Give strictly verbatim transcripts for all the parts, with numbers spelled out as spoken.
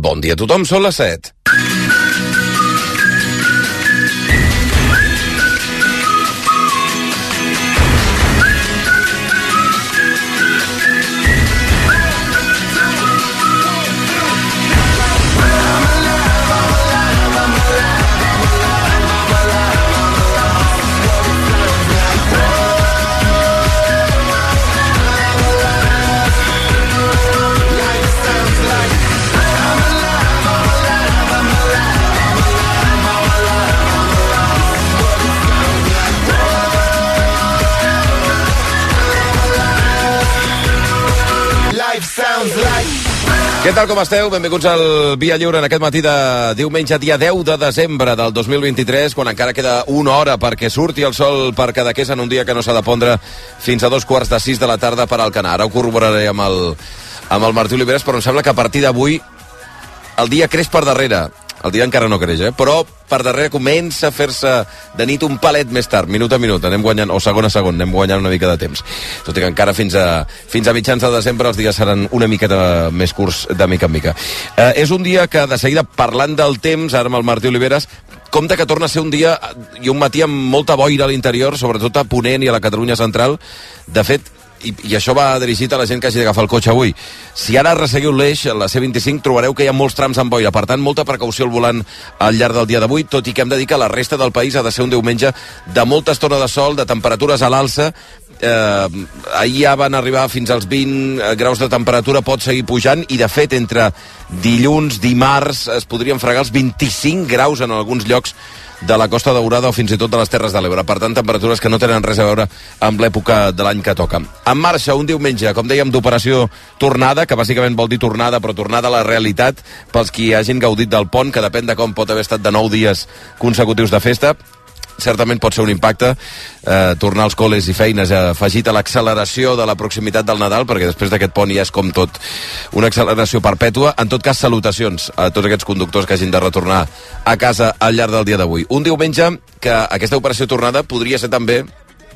Bon dia a tothom, són les set. Què tal, com esteu? Benvinguts al Via Lliure en aquest matí de diumenge, dia deu de desembre del dos mil vint-i-tres, quan encara queda una hora perquè surti el sol per Cadaqués en un dia que no s'ha de pondre fins a dos quarts de sis de la tarda per Alcanar. Ara ho corroboraré amb el, amb el Martí Oliveres, però em sembla que a partir d'avui el dia creix per darrere. El dia encara no creix, eh? Però per darrere comença a fer-se de nit un palet més tard, minut a minut, anem guanyant, o segon a segon, anem guanyant una mica de temps. Tot i que encara fins a, fins a mitjans de desembre els dies seran una miqueta més curts de mica en mica. Eh, és un dia que, de seguida, parlant del temps, ara amb el Martí Oliveres, compte que torna a ser un dia i un matí amb molta boira a l'interior, sobretot a Ponent i a la Catalunya central. De fet, I, i això va dirigit a la gent que hagi d'agafar el cotxe avui. Si ara resseguiu l'eix, la C vint-i-cinc, trobareu que hi ha molts trams amb boira. Per tant, molta precaució al volant al llarg del dia d'avui, tot i que hem de dir que la resta del país ha de ser un diumenge de molta estona de sol, de temperatures a l'alça. Eh, ahir ja van arribar fins als vint graus de temperatura, pot seguir pujant, i de fet entre dilluns, dimarts es podrien fregar els vint-i-cinc graus en alguns llocs de la Costa Daurada o fins i tot de les Terres de l'Ebre. Per tant, temperatures que no tenen res a veure amb l'època de l'any que toca. En marxa un diumenge, com dèiem, d'operació tornada, que bàsicament vol dir tornada, però tornada a la realitat pels qui hagin gaudit del pont, que depèn de com pot haver estat de nou dies consecutius de festa. Certament pot ser un impacte eh, tornar als col·les i feines afegit a l'acceleració de la proximitat del Nadal, perquè després d'aquest pont ja és com tot una acceleració perpètua. En tot cas, salutacions a tots aquests conductors que hagin de retornar a casa al llarg del dia d'avui. Un diumenge que aquesta operació tornada podria ser també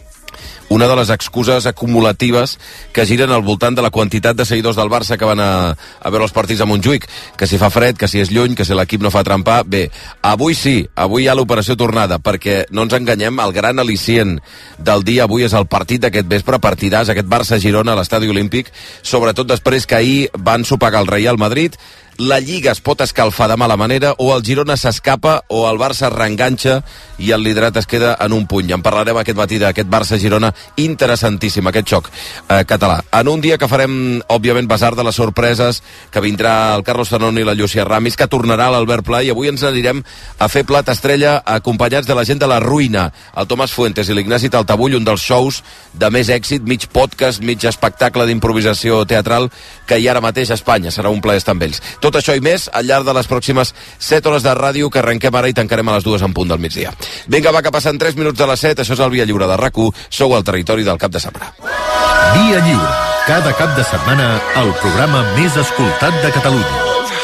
una de les excuses acumulatives que giren al voltant de la quantitat de seguidors del Barça que van a, a veure els partits a Montjuïc, que si fa fred, que si és lluny, que si l'equip no fa trempar. Bé, avui sí, avui hi ha l'operació tornada, perquè no ens enganyem, el gran al·licient del dia avui és el partit d'aquest vespre, partidàs, aquest Barça-Girona a l'Estadi Olímpic, sobretot després que ahir van sopegar el Real Madrid. La Lliga es pot escalfar de mala manera, o el Girona s'escapa, o el Barça reenganxa i el liderat es queda en un puny. En parlarem aquest matí d'aquest Barça-Girona interessantíssim, aquest xoc eh, català. En un dia que farem, òbviament, basar de les sorpreses, que vindrà el Carlos Zanoni i la Llucia Ramis, que tornarà l'Albert Pla, i avui ens anirem a fer plat estrella acompanyats de la gent de La Ruïna, el Tomàs Fuentes i l'Ignasi Taltabull, un dels shows de més èxit, mig podcast, mig espectacle d'improvisació teatral que hi ha ara mateix a Espanya. Serà un plaer estar amb ells. Tot això i més al llarg de les pròximes set hores de ràdio, que arrenquem ara i tancarem a les dues en punt del migdia. Vinga, va, que passen tres minuts de les set. Això és el Via Lliure de RAC u. Sou al territori del cap de setmana. Via Lliure. Cada cap de setmana el programa més escoltat de Catalunya.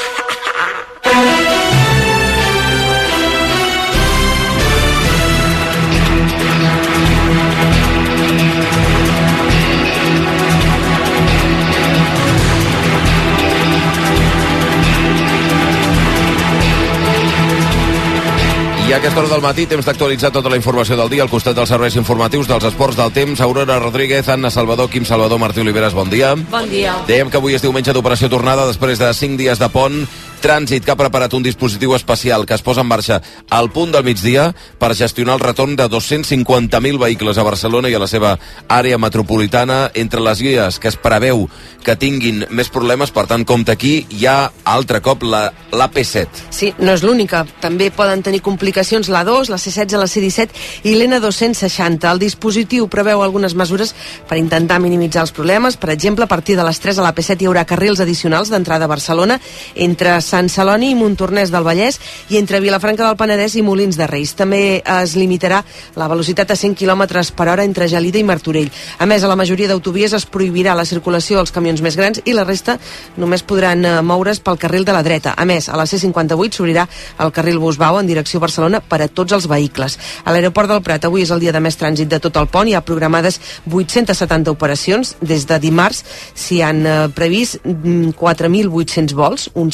I a aquesta hora del matí, temps d'actualitzar tota la informació del dia al costat dels serveis informatius dels esports del temps. Aurora Rodríguez, Anna Salvador, Quim Salvador, Martí Oliveres, bon dia. Bon dia. Dèiem que avui és diumenge d'operació tornada després de cinc dies de pont. Trànsit, que ha preparat un dispositiu especial que es posa en marxa al punt del migdia per gestionar el retorn de dos-cents cinquanta mil vehicles a Barcelona i a la seva àrea metropolitana. Entre les vies que es preveu que tinguin més problemes, per tant, compte aquí, hi ha altre cop la, l'A P set. Sí, no és l'única. També poden tenir complicacions l'A dos, la C setze, la C disset i l'N dos-cents seixanta. El dispositiu preveu algunes mesures per intentar minimitzar els problemes. Per exemple, a partir de les tres a l'A P set hi haurà carrils addicionals d'entrada a Barcelona entre Sant Celoni i Montornès del Vallès i entre Vilafranca del Penedès i Molins de Reis. També es limitarà la velocitat a cent quilòmetres per hora entre Gelida i Martorell. A més, a la majoria d'autovies es prohibirà la circulació als camions més grans i la resta només podran moure's pel carril de la dreta. A més, a la C cinquanta-vuit s'obrirà el carril Busbau en direcció a Barcelona per a tots els vehicles. A l'aeroport del Prat avui és el dia de més trànsit de tot el pont. Hi ha programades vuit-cents setanta operacions. Des de dimarts s'hi han previst quatre mil vuit-cents vols, un setze coma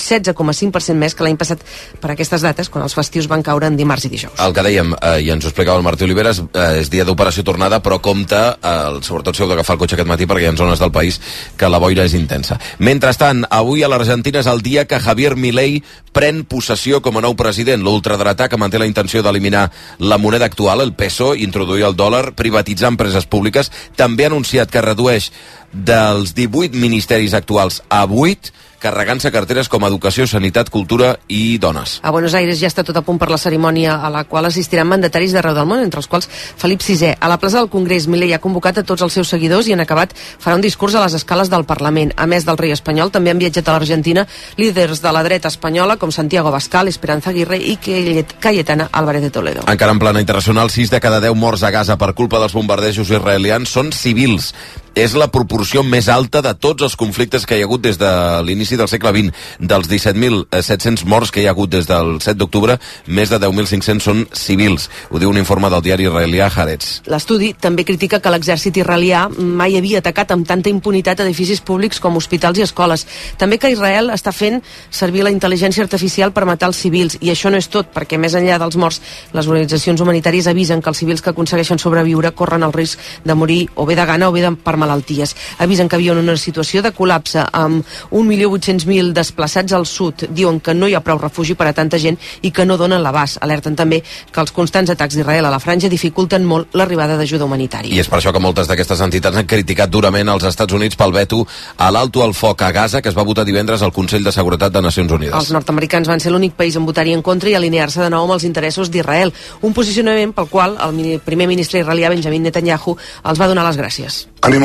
coma cinc per cent més que l'any passat per aquestes dates, quan els festius van caure en dimarts i dijous. El que dèiem, eh, i ens ho explicava el Martí Oliveres, eh, és dia d'operació tornada, però compte, eh, sobretot si heu d'agafar el cotxe aquest matí, perquè hi ha zones del país que la boira és intensa. Mentrestant, avui a l'Argentina és el dia que Javier Milei pren possessió com a nou president. L'ultradretà, que manté la intenció d'eliminar la moneda actual, el peso, introduir el dòlar, privatitzar empreses públiques, també ha anunciat que redueix dels divuit ministeris actuals a vuit, carregant-se carteres com Educació, Sanitat, Cultura i Dones. A Buenos Aires ja està tot a punt per la cerimònia a la qual assistiran mandataris d'arreu del món, entre els quals Felip sisè. A la plaça del Congrés, Milei ha convocat a tots els seus seguidors i en acabat farà un discurs a les escales del Parlament. A més del rei espanyol, també han viatjat a l'Argentina líders de la dreta espanyola com Santiago Abascal, Esperanza Aguirre i Cayetana Álvarez de Toledo. Encara en plana internacional, sis de cada deu morts a Gaza per culpa dels bombardejos israelians són civils. És la proporció més alta de tots els conflictes que hi ha hagut des de l'inici del segle vint. Dels disset mil set-cents morts que hi ha hagut des del set d'octubre, més de deu mil cinc-cents són civils. Ho diu un informe del diari israelià Haaretz. L'estudi també critica que l'exèrcit israelià mai havia atacat amb tanta impunitat edificis públics com hospitals i escoles. També que Israel està fent servir la intel·ligència artificial per matar els civils. I això no és tot, perquè més enllà dels morts, les organitzacions humanitàries avisen que els civils que aconsegueixen sobreviure corren el risc de morir o bé de gana o bé de per malalties. Avisen que viuen una situació de col·lapse amb un milió vuit-cents mil desplaçats al sud. Diuen que no hi ha prou refugi per a tanta gent i que no donen l'abast. Alerten també que els constants atacs d'Israel a la franja dificulten molt l'arribada d'ajuda humanitària. I és per això que moltes d'aquestes entitats han criticat durament als Estats Units pel veto a l'alto al foc a Gaza, que es va votar divendres al Consell de Seguretat de Nacions Unides. Els nord-americans van ser l'únic país en votar-hi en contra i alinear-se de nou amb els interessos d'Israel. Un posicionament pel qual el primer ministre israelià Benjamin Netanyahu els va donar les gràcies.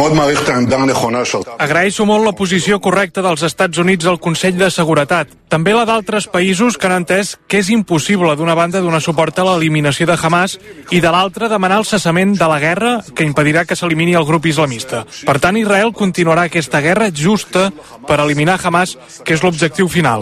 Agraeixo molt la posició correcta dels Estats Units al Consell de Seguretat. També la d'altres països que han entès que és impossible d'una banda donar suport a l'eliminació de Hamas i de l'altra demanar el cessament de la guerra que impedirà que s'elimini el grup islamista. Per tant, Israel continuarà aquesta guerra justa per eliminar Hamas, que és l'objectiu final.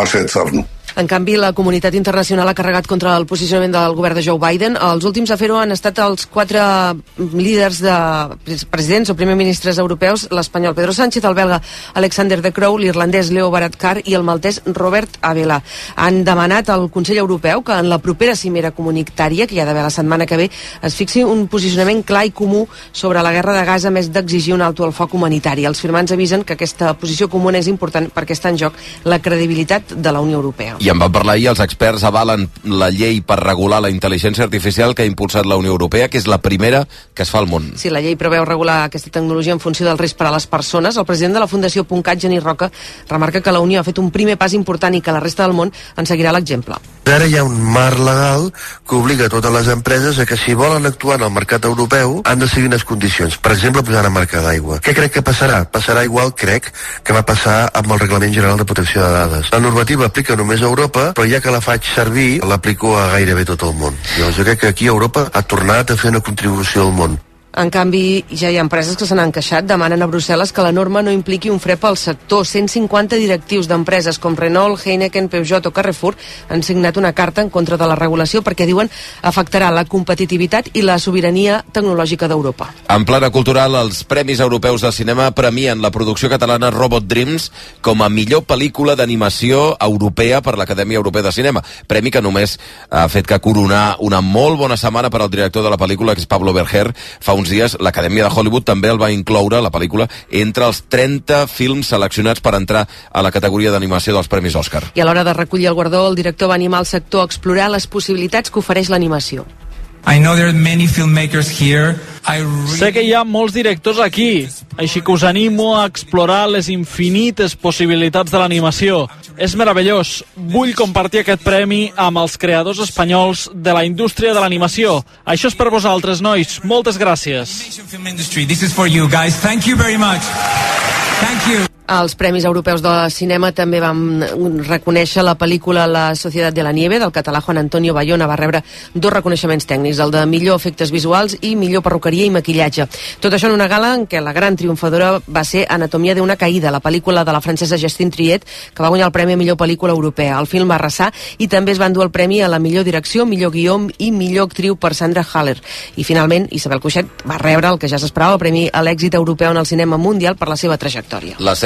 En canvi, la comunitat internacional ha carregat contra el posicionament del govern de Joe Biden. Els últims a fer-ho han estat els quatre líders de presidents o primer ministres europeus, l'espanyol Pedro Sánchez, el belga Alexander De Croo, l'irlandès Leo Varadkar i el maltès Robert Abela. Han demanat al Consell Europeu que en la propera cimera comunitària, que hi ha d'haver la setmana que ve, es fixi un posicionament clar i comú sobre la guerra de Gaza, més d'exigir un alto al foc humanitari. Els firmants avisen que aquesta posició comuna és important perquè està en joc la credibilitat de la Unió Europea. I en van parlar ahir, els experts avalen la llei per regular la intel·ligència artificial que ha impulsat la Unió Europea, que és la primera que es fa al món. Sí, la llei preveu regular aquesta tecnologia en funció del risc per a les persones. El president de la Fundació Puntcat, Genís Roca, remarca que la Unió ha fet un primer pas important i que la resta del món en seguirà l'exemple. Ara hi ha un marc legal que obliga totes les empreses a que si volen actuar en el mercat europeu han de seguir unes condicions. Per exemple, posar una marca d'aigua. Què crec que passarà? Passarà igual, crec, que va passar amb el Reglament General de Protecció de Dades. La normativa aplica només a Europa, però ja que la faig servir, l'aplico a gairebé tot el món. Llavors jo crec que aquí Europa ha tornat a fer una contribució al món. En canvi, ja hi ha empreses que se n'han queixat, demanen a Brussel·les que la norma no impliqui un fre pel sector. cent cinquanta directius d'empreses com Renault, Heineken, Peugeot o Carrefour han signat una carta en contra de la regulació perquè diuen afectarà la competitivitat i la sobirania tecnològica d'Europa. En plana cultural, els Premis Europeus de Cinema premien la producció catalana Robot Dreams com a millor pel·lícula d'animació europea per l'Acadèmia Europea de Cinema. Premi que només ha fet que coronar una molt bona setmana per al director de la pel·lícula, que és Pablo Berger. Fa uns dies, l'Acadèmia de Hollywood també el va incloure, la pel·lícula, entre els trenta films seleccionats per entrar a la categoria d'animació dels Premis Òscar. I a l'hora de recollir el guardó, el director va animar el sector a explorar les possibilitats que ofereix l'animació. I know there are many filmmakers here. I really... Sé que hi ha molts directors aquí, així que us animo a explorar les infinites possibilitats de l'animació. És meravellós. Vull compartir aquest premi amb els creadors espanyols de la indústria de l'animació. Això és per vosaltres, nois. Moltes gràcies. This is for you guys. Thank you very much. Thank you. Els Premis Europeus de Cinema també van reconèixer la pel·lícula La Societat de la Nieve, del català Juan Antonio Bayona. Va rebre dos reconeixements tècnics, el de millor efectes visuals i millor perruqueria i maquillatge. Tot això en una gala en què la gran triomfadora va ser Anatomia d'una caïda, la pel·lícula de la francesa Justine Triet, que va guanyar el premi a millor pel·lícula europea. El film va arrasar i també es van dur el premi a la millor direcció, millor guió i millor actriu per Sandra Haller. I finalment, Isabel Coixet va rebre el que ja s'esperava, el premi a l'èxit europeu en el cinema mundial per la seva trajectòria. Les set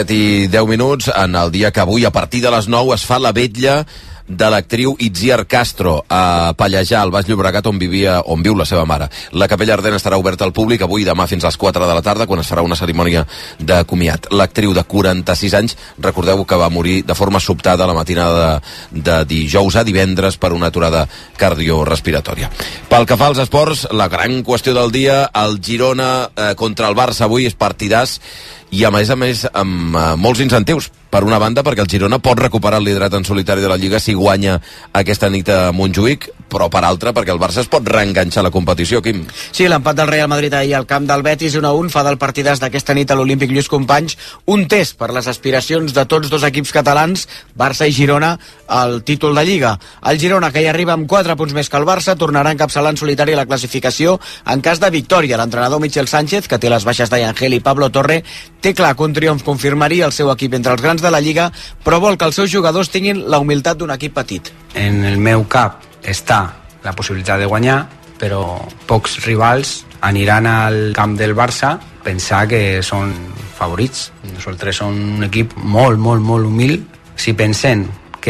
set i deu minuts, en el dia que avui, a partir de les nou, es fa la vetlla de l'actriu Itziar Castro a Pallejà, al Baix Llobregat, on vivia, on viu la seva mare. La Capella Ardent estarà oberta al públic avui i demà fins a les quatre de la tarda, quan es farà una cerimònia de comiat. L'actriu de quaranta-sis anys, recordeu que va morir de forma sobtada la matinada de, de dijous a divendres per una aturada cardiorrespiratòria. Pel que fa als esports, la gran qüestió del dia, el Girona eh, contra el Barça avui és partidàs i a més a més amb uh, molts incentius. Per una banda, perquè el Girona pot recuperar el liderat en solitari de la Lliga si guanya aquesta nit a Montjuïc, però per altra, perquè el Barça es pot reenganxar a la competició, Quim. Sí, l'empat del Real Madrid ahir al camp del Betis un a un fa del partidàs d'aquesta nit a l'Olímpic Lluís Companys un test per les aspiracions de tots dos equips catalans, Barça i Girona, al títol de Lliga. El Girona, que hi arriba amb quatre punts més que el Barça, tornarà a encapçalar en solitari la classificació en cas de victòria. L'entrenador Michel Sánchez, que té les baixes d'Ayangel i Pablo Torre, té clar que un triomf confirmaria el seu equip entre els grans de la Lliga, però vol que els seus jugadors tinguin la humilitat d'un equip petit. En el meu cap està la possibilitat de guanyar, però pocs rivals aniran al camp del Barça pensar que són favorits. Nosaltres som un equip molt, molt, molt humil. Si pensem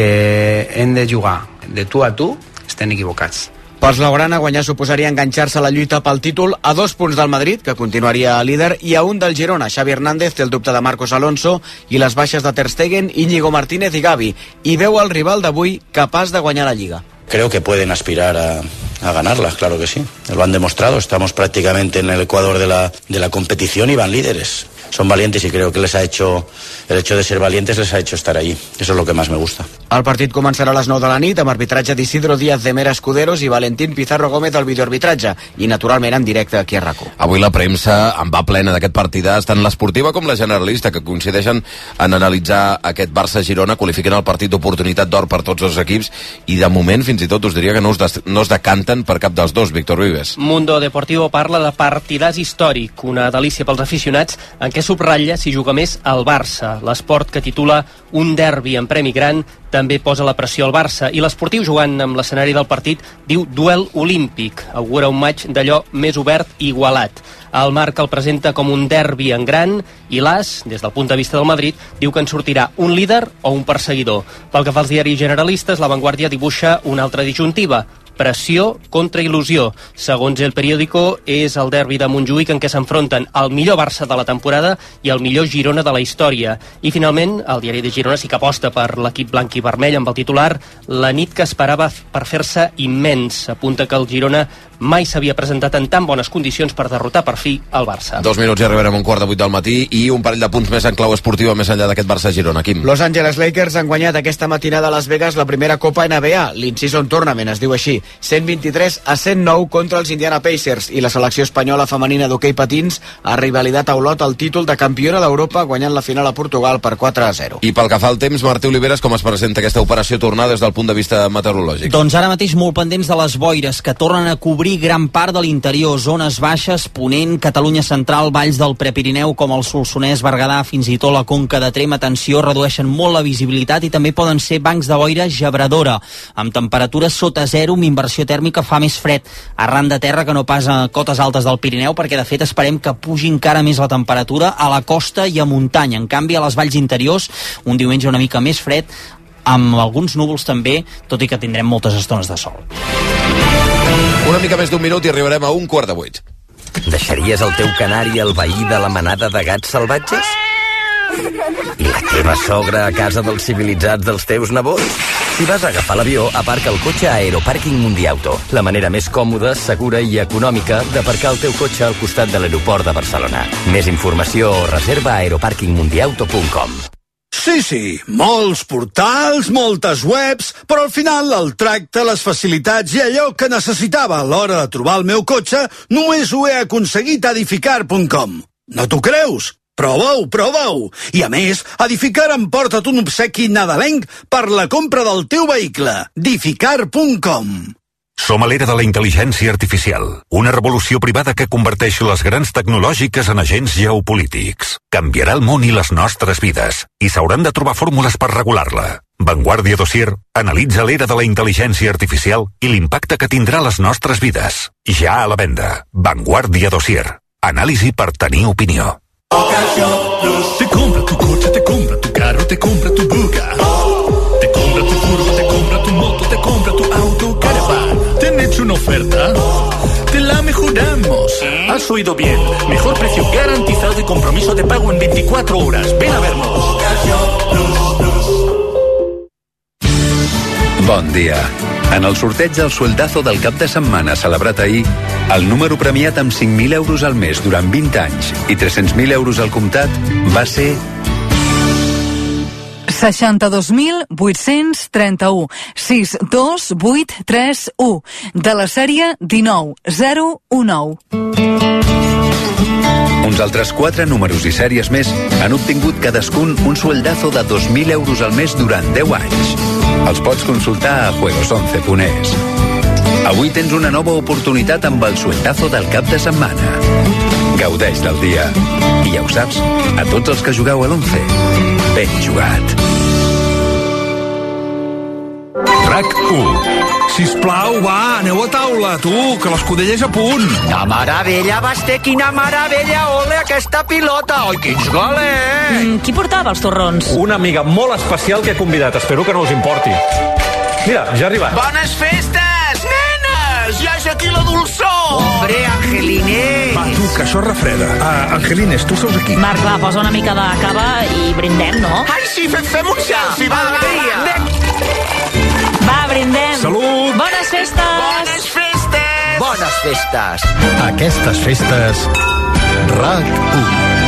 que hem de jugar de tu a tu, estem equivocats. Pels Blaugrana, guanyar suposaria enganxar-se a la lluita pel títol a dos punts del Madrid, que continuaria líder, i a un del Girona. Xavi Hernández té el dubte de Marcos Alonso i les baixes de Ter Stegen, Íñigo Martínez i Gavi, i veu el rival d'avui capaç de guanyar la Lliga. Creo que pueden aspirar a, a ganarlas, claro que sí. Lo han demostrado, estamos prácticamente en el ecuador de la, de la competición y van líderes. Son valientes y creo que les ha hecho, el hecho de ser valientes les ha hecho estar allí. Eso es lo que más me gusta. El partit començarà a les nou de la nit amb arbitratge d'Isidro Díaz de Mera Escuderos i Valentín Pizarro Gómez al videoarbitratge i naturalment en directe aquí a RAC u. Avui la premsa en va plena d'aquest partidàs, tant l'esportiva com la generalista, que coincideixen en analitzar aquest Barça-Girona, qualifiquen el partit d'oportunitat d'or per tots els equips i de moment fins i tot us diria que no es, de, no es decanten per cap dels dos. Víctor Vives. Mundo Deportivo parla de partidàs històric, una delícia pels aficionats en què subratlla si juga més el Barça. L'esport, que titula un derbi en premi gran, també posa la pressió al Barça, i l'esportiu, jugant amb l'escenari del partit, diu duel olímpic. Augura un maig d'allò més obert i igualat. El Marca el presenta com un derbi en gran i l'As, des del punt de vista del Madrid, diu que en sortirà un líder o un perseguidor. Pel que fa als diaris generalistes, La Vanguardia dibuixa una altra disjuntiva: pressió contra il·lusió. Segons El Periódico, és el derbi de Montjuïc en què s'enfronten el millor Barça de la temporada i el millor Girona de la història. I finalment, el diari de Girona sí que aposta per l'equip blanc i vermell amb el titular "La nit que esperava per fer-se immens". Apunta que el Girona mai s'havia presentat en tan bones condicions per derrotar per fi el Barça. Dos minuts i arribarem a un quart de vuit del matí i un parell de punts més en clau esportiva més enllà d'aquest Barça-Girona. Quim. Los Angeles Lakers han guanyat aquesta matinada a Las Vegas la primera Copa N B A, l'In-Season Tournament, es diu així, cent vint-i-tres a cent nou contra els Indiana Pacers, i la selecció espanyola femenina d'hoquei patins ha rivalidat a Olot el títol de campiona d'Europa, guanyant la final a Portugal per quatre a zero. I pel que fa al temps, Martí Oliveres, com es presenta aquesta operació tornada des del punt de vista meteorològic? Doncs ara mateix molt pendents de les boires que tornen a cobrir gran part de l'interior, zones baixes, Ponent, Catalunya central, valls del Prepirineu com el Solsonès, Berguedà, fins i tot la Conca de Tremp. Atenció, redueixen molt la visibilitat i també poden ser bancs de boira gebradora, amb temperatures sota zero, amb inversió tèrmica fa més fred arran de terra que no pas a cotes altes del Pirineu, perquè de fet esperem que pugi encara més la temperatura a la costa i a muntanya. En canvi, a les valls interiors, un diumenge una mica més fred, amb alguns núvols també, tot i que tindrem moltes estones de sol. Una mica més d'un minut i arribarem a un quart de vuit. Deixaries el teu canari al veí de la manada de gats salvatges? I la teva sogra a casa dels civilitzats dels teus nebots? Si vas a agafar l'avió, aparca el cotxe a Aeroparking Mundiauto, la manera més còmoda, segura i econòmica d'aparcar el teu cotxe al costat de l'aeroport de Barcelona. Més informació o reserva a aeroparking mundiauto punt com. Sí, sí, molts portals, moltes webs, però al final el tracte, les facilitats i allò que necessitava a l'hora de trobar el meu cotxe només ho he aconseguit a edificar punt com. No t'ho creus? Prova-ho, prova-ho! I a més, Edificar em porta un obsequi nadalenc per la compra del teu vehicle. edificar punt com. Som a l'era de la intel·ligència artificial, una revolució privada que converteix les grans tecnològiques en agents geopolítics. Canviarà el món i les nostres vides, i s'hauran de trobar fórmules per regular-la. Vanguardia Dossier analitza l'era de la intel·ligència artificial i l'impacte que tindrà a les nostres vides. Ja a la venda. Vanguardia Dossier. Anàlisi per tenir opinió. Te compra tu coche, te compra tu carro, te compra tu buga. Te compra tu furgo, te compra tu moto, te compra tu auto, caravan. ¿Te han hecho una oferta? Te la mejoramos. Has oído bien. Mejor precio garantizado y compromiso de pago en veinticuatro horas. Ven a vernos. Bon dia. En el sorteig del sueldazo del cap de setmana celebrat ahir, el número premiat amb cinc mil euros al mes durant vint anys i tres-cents mil euros al comptat va ser... seixanta-dos mil vuit-cents trenta-u, sis dos vuit tres u, de la sèrie dinou zero u nou. Uns altres quatre números i sèries més han obtingut cadascun un sueldazo de dos mil euros al mes durant deu anys. Els pots consultar a juegos once punt es. Avui tens una nova oportunitat amb el sueldazo del cap de setmana. Gaudeix del dia. I ja ho saps, a tots els que jugueu a l'once, ben jugat. RAC u. Sisplau, va, aneu a taula, tu, que l'escudella és a punt. Quina meravella, Basté, quina meravella, ole, aquesta pilota. Oi, quins goles! Mm, qui portava els torrons? Una amiga molt especial que he convidat, espero que no us importi. Mira, ja ha arribat. Bones festes, nenes! Ja és aquí la dolçor! Hombre, Angelines! Va, tu, que això refreda. Ah, Angelines, tu seus aquí. Marc, va, posa una mica de cava i brindem, no? Ai, sí, fem, fem un selfie, va, va, va. Va, brindem. Salut! Bones festes! Bones festes! Bones festes! Aquestes festes, RAC u.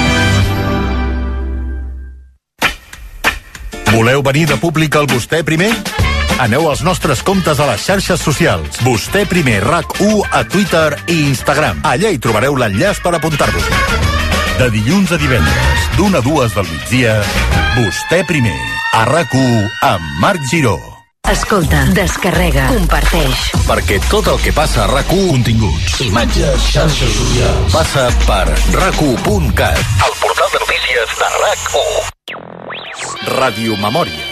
Voleu venir de públic al Vostè Primer? Aneu als nostres comptes a les xarxes socials. Vostè Primer RAC u a Twitter i Instagram. Allà hi trobareu l'enllaç per apuntar-vos. De dilluns a divendres, d'una a dues del migdia, Vostè Primer, a RAC u amb Marc Giró. Escolta, descarrega, comparteix. Perquè tot el que passa a RAC u, continguts, imatges, xarxes socials, passa per rac u punt cat, el portal de notícies de RAC u. Radiomemòria.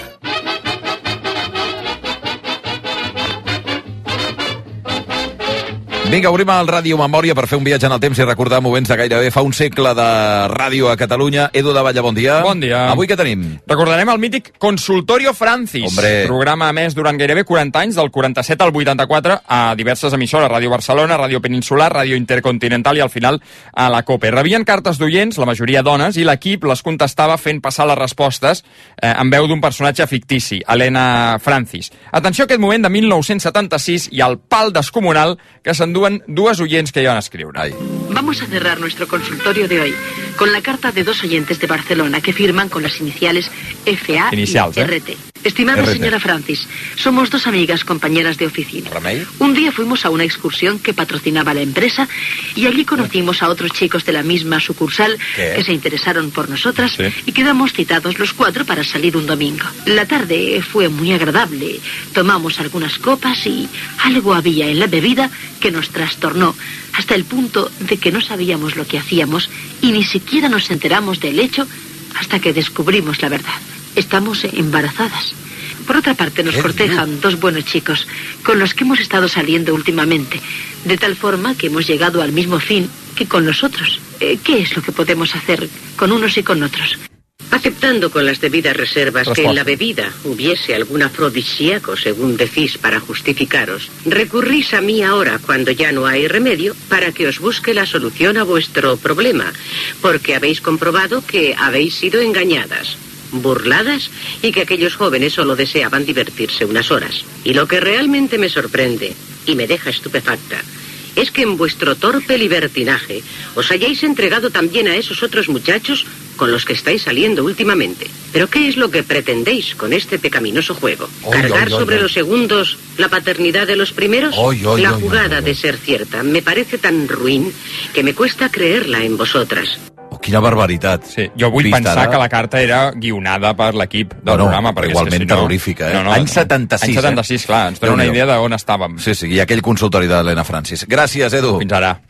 Vinga, obrim el Ràdio Memòria per fer un viatge en el temps i recordar moments de gairebé fa un segle de ràdio a Catalunya. Edu de Valla, bon dia. Bon dia. Avui què tenim? Recordarem el mític Consultorio Francis. Hombre. Programa emès durant gairebé quaranta anys, del quaranta-set al vuitanta-quatre, a diverses emissores, Ràdio Barcelona, Ràdio Peninsular, Ràdio Intercontinental i al final a la COPE. Rebien cartes d'oients, la majoria dones, i l'equip les contestava fent passar les respostes eh, en veu d'un personatge fictici, Helena Francis. Atenció a aquest moment de mil nou-cents setanta-sis i al pal descomunal que s'endú dues oyents que iban a escribir. Ay. Vamos a cerrar nuestro consultorio de hoy con la carta de dos oyentes de Barcelona que firman con las iniciales F A Inicials, y R T. ¿eh? Estimada R T. señora Francis, somos dos amigas compañeras de oficina. ¿Remei? Un día fuimos a una excursión que patrocinaba la empresa y allí conocimos a otros chicos de la misma sucursal ¿Qué? que se interesaron por nosotras Sí. y quedamos citados los cuatro para salir un domingo. La tarde fue muy agradable. Tomamos algunas copas y algo había en la bebida que nos trastornó hasta el punto de que no sabíamos lo que hacíamos y ni siquiera nos enteramos del hecho hasta que descubrimos la verdad. Estamos embarazadas. Por otra parte, nos cortejan dos buenos chicos con los que hemos estado saliendo últimamente, de tal forma que hemos llegado al mismo fin que con los otros. Eh, ¿Qué es lo que podemos hacer con unos y con otros? Aceptando con las debidas reservas Respuesta. que en la bebida hubiese algún afrodisíaco, según decís, para justificaros, recurrís a mí ahora, cuando ya no hay remedio, para que os busque la solución a vuestro problema, porque habéis comprobado que habéis sido engañadas, burladas y que aquellos jóvenes solo deseaban divertirse unas horas. Y lo que realmente me sorprende y me deja estupefacta es que en vuestro torpe libertinaje os hayáis entregado también a esos otros muchachos con los que estáis saliendo últimamente. ¿Pero qué es lo que pretendéis con este pecaminoso juego? Oy, ¿Cargar oy, oy, sobre oy. los segundos la paternidad de los primeros? Oy, oy, la oy, jugada oy, oy. de ser cierta me parece tan ruin que me cuesta creerla en vosotras. Oh, quina barbaritat. Sí, jo vull Vista pensar ara. que la carta era guionada per l'equip del Bueno, programa. Perquè igualment és que si no... terrorífica, eh? No, no, Any no. setanta-sis, Any setanta-sis, eh? clar, ens dona una Déu-n'hi-do. idea d'on estàvem. Sí, sí, i aquell consultori d'Helena Francis. Gràcies, Edu. Fins ara.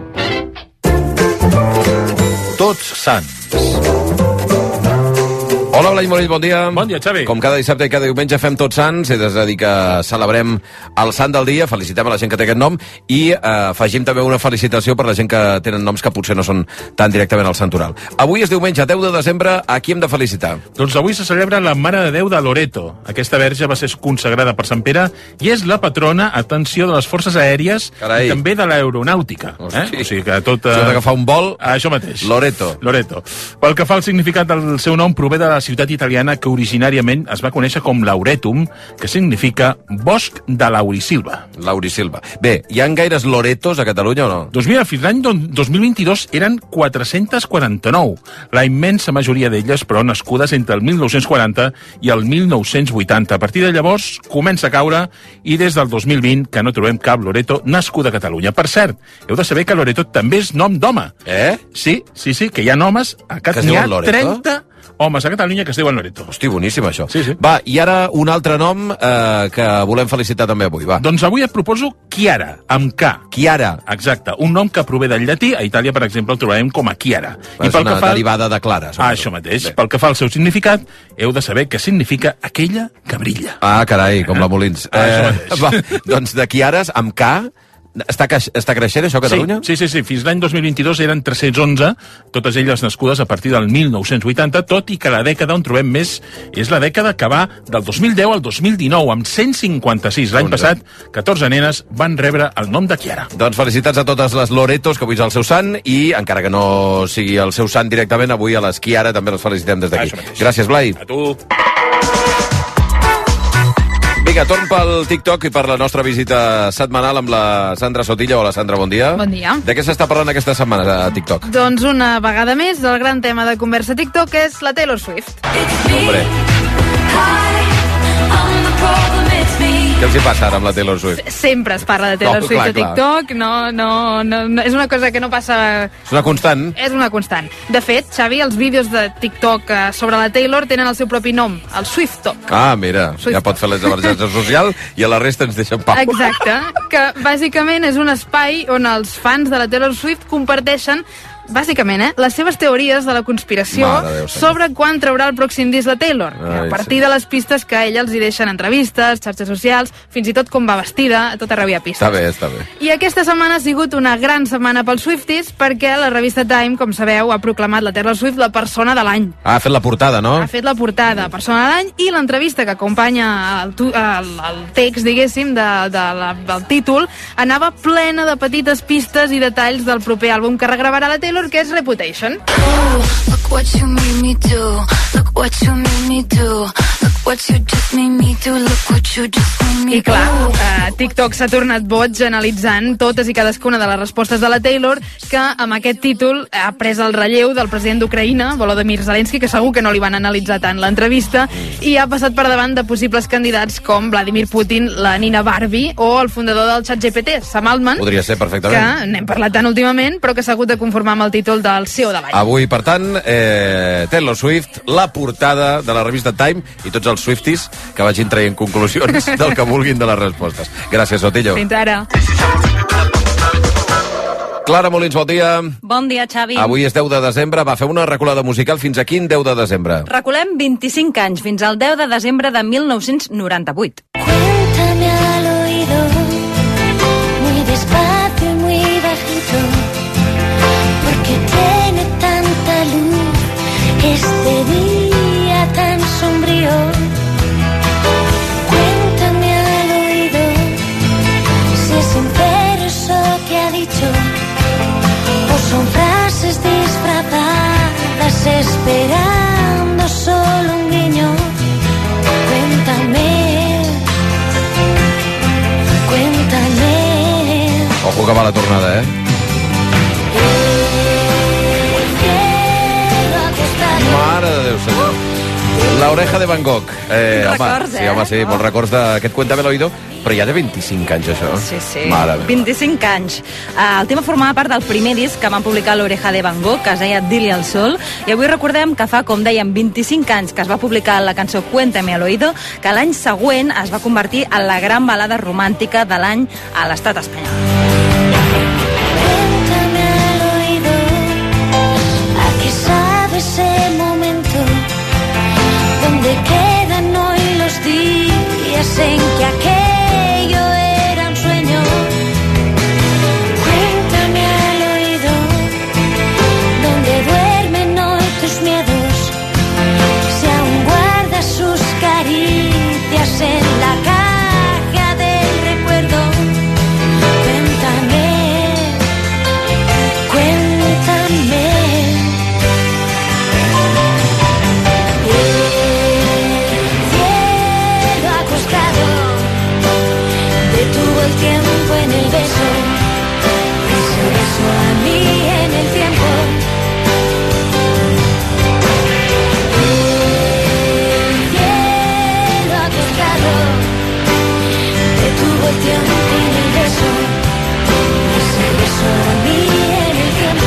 Tots Sants. Hola, Blai Morell, bon dia. Bon dia, Xavi. Com cada dissabte i cada diumenge fem Tots Sants, és a dir que celebrem el sant del dia, felicitem a la gent que té aquest nom i eh, afegim també una felicitació per la gent que tenen noms que potser no són tan directament al santoral. Avui és diumenge, deu de desembre, a qui hem de felicitar? Doncs avui se celebra la Mare de Déu de Loreto. Aquesta verge va ser consagrada per Sant Pere i és la patrona, atenció, de les forces aèries Carai. i també de l'aeronàutica. Eh? O sigui que tot... Si has d'agafar un vol... Això mateix. Loreto. Loreto. Pel que fa al significat del seu nom, prové de la ciutat italiana que originàriament es va conèixer com Lauretum, que significa bosc de laurisilva. Laurisilva. Bé, hi ha gaires Loretos a Catalunya o no? Doncs mira, fins l'any dos mil vint-i-dos eren quatre-cents quaranta-nou. La immensa majoria d'elles, però, nascudes entre el mil nou-cents quaranta i el mil nou-cents vuitanta. A partir de llavors comença a caure i des del dos mil vint que no trobem cap Loreto nascuda a Catalunya. Per cert, heu de saber que Loreto també és nom d'home. Eh? Sí, sí, sí, que hi ha homes a Que es Catalunya. diuen Loreto? trenta homes a Catalunya que es diuen Loreto. Hosti, boníssim, això. Sí, sí. Va, i ara un altre nom eh, que volem felicitar també avui, va. Doncs avui et proposo Chiara, amb K. Chiara. Exacte, un nom que prové del llatí. A Itàlia, per exemple, el trobarem com a Chiara. És una derivada de Clara. Ah, això mateix. Bé. Pel que fa al seu significat, heu de saber que significa aquella que brilla. Ah, carai, com la Molins. Ah, això eh, va, doncs de Chiares, amb K, està, està creixent això a Catalunya? Sí, sí, sí, sí. Fins l'any dos mil vint-i-dos eren tres-cents onze, totes elles nascudes a partir del mil nou-cents vuitanta, tot i que la dècada on trobem més és la dècada que va del dos mil deu al dos mil dinou, amb cent cinquanta-sis. L'any passat, catorze nenes van rebre el nom de Chiara. Doncs felicitats a totes les Loretos, que avui és el seu sant, i encara que no sigui el seu sant directament, avui a les Chiara també les felicitem des d'aquí. Gràcies, Blai. A tu. Vinga, torn pel TikTok i per la nostra visita setmanal amb la Sandra Sotilla. Hola, Sandra, bon dia. Bon dia. De què s'està parlant aquesta setmana a TikTok? Doncs una vegada més, el gran tema de conversa a TikTok és la Taylor Swift. Hombre. Què els hi passa ara amb la Taylor Swift? Sempre es parla de Taylor No, Swift clar, a TikTok, no, no, no, no, és una cosa que no passa... És una constant. És una constant. De fet, Xavi, els vídeos de TikTok eh, sobre la Taylor tenen el seu propi nom, el Swiftok. Ah, mira, Swift. ja pot fer les emergències social i a la resta ens deixen pau. Exacte, que bàsicament és un espai on els fans de la Taylor Swift comparteixen bàsicament, eh, les seves teories de la conspiració Déu, sobre quan traurà el pròxim disc la Taylor, Ai, a partir sí. de les pistes que ella els hi deixa en entrevistes, xarxes socials, fins i tot com va vestida, a tot arreu hi ha pistes. Està bé, està bé. I aquesta setmana ha sigut una gran setmana pels Swifties perquè la revista Time, com sabeu, ha proclamat la Taylor Swift la persona de l'any. Ah, ha fet la portada, no? Ha fet la portada, persona de l'any, i l'entrevista que acompanya el, tu, el, el text, diguéssim, de, de la, del títol, anava plena de petites pistes i detalls del proper àlbum que regravarà la Taylor, que és Reputation. Oh, look what you made me do. Look what you made me do. Look what you just made me do. Look what you just made me do. I clar, uh, TikTok s'ha tornat boig analitzant totes i cadascuna de les respostes de la Taylor, que amb aquest títol ha pres el relleu del president d'Ucraïna, Volodymyr Zelensky, que segur que no li van analitzar tant l'entrevista, i ha passat per davant de possibles candidats com Vladimir Putin, la Nina Barbie o el fundador del ChatGPT, Sam Altman. Podria ser, perfectament. Que n'hem parlat tant últimament, però que s'ha hagut de conformar amb el títol del C E O de l'any. Avui, per tant, eh, Taylor Swift, la portada de la revista Time i tots els Swifties que vagin traient conclusions del que vulguin de les respostes. Gràcies, Sotillo. Fins ara. Clara Molins, bon dia. Bon dia, Xavi. Avui és deu de desembre, va fer una reculada musical fins a quin deu de desembre? Reculem vint-i-cinc anys, fins al deu de desembre de mil nou-cents noranta-vuit. Cuéntame al oído, muy despacio y muy bajito, porque tiene tanta luz este día tan sombrío. Cuéntame al oído, si es sincero eso que ha dicho, o son frases disfrazadas esperando solo un guiño. Cuéntame, cuéntame. Ojo que va la tornada, eh? Mare de Déu, senyor. La oreja de Van Gogh. Eh, home, records, sí, eh? home, sí, molts records d'aquest Cuéntame al oído, però ja de vint-i-cinc anys, això. Sí, sí. Mare meva. vint-i-cinc anys. Uh, el tema formava part del primer disc que van publicar l'Oreja de Van Gogh, que es deia Dili al sol, i avui recordem que fa, com dèiem, vint-i-cinc anys que es va publicar la cançó Cuéntame al oído, que l'any següent es va convertir en la gran balada romàntica de l'any a l'estat espanyol. Cuéntame al oído, a qué sabe ese momento dicen que aquello era un sueño. Cuéntame al oído dónde duermen hoy tus miedos, si aún guardas sus caricias en la caja del recuerdo. Cuéntame, cuéntame. El tiempo en el beso, ese beso a mí en el tiempo. El cielo acostado detuvo el tiempo en el beso, ese beso a mí en el tiempo.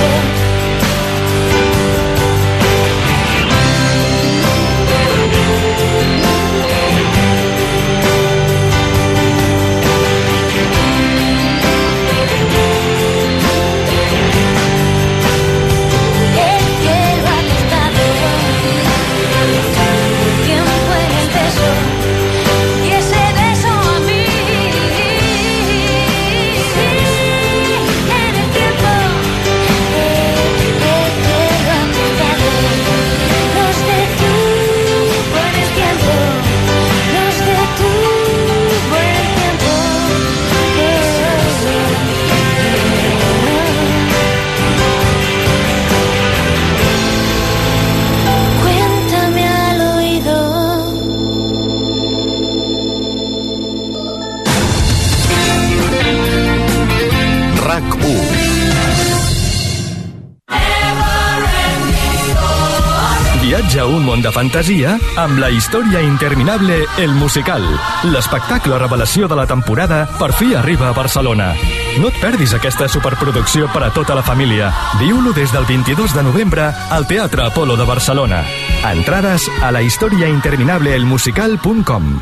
Viatja a un món de fantasia amb la història interminable El Musical. L'espectacle revelació de la temporada per fi arriba a Barcelona. No et perdis aquesta superproducció per a tota la família. Viu-lo des del vint-i-dos de novembre al Teatre Apolo de Barcelona. Entrades a la història interminable el musical punt com.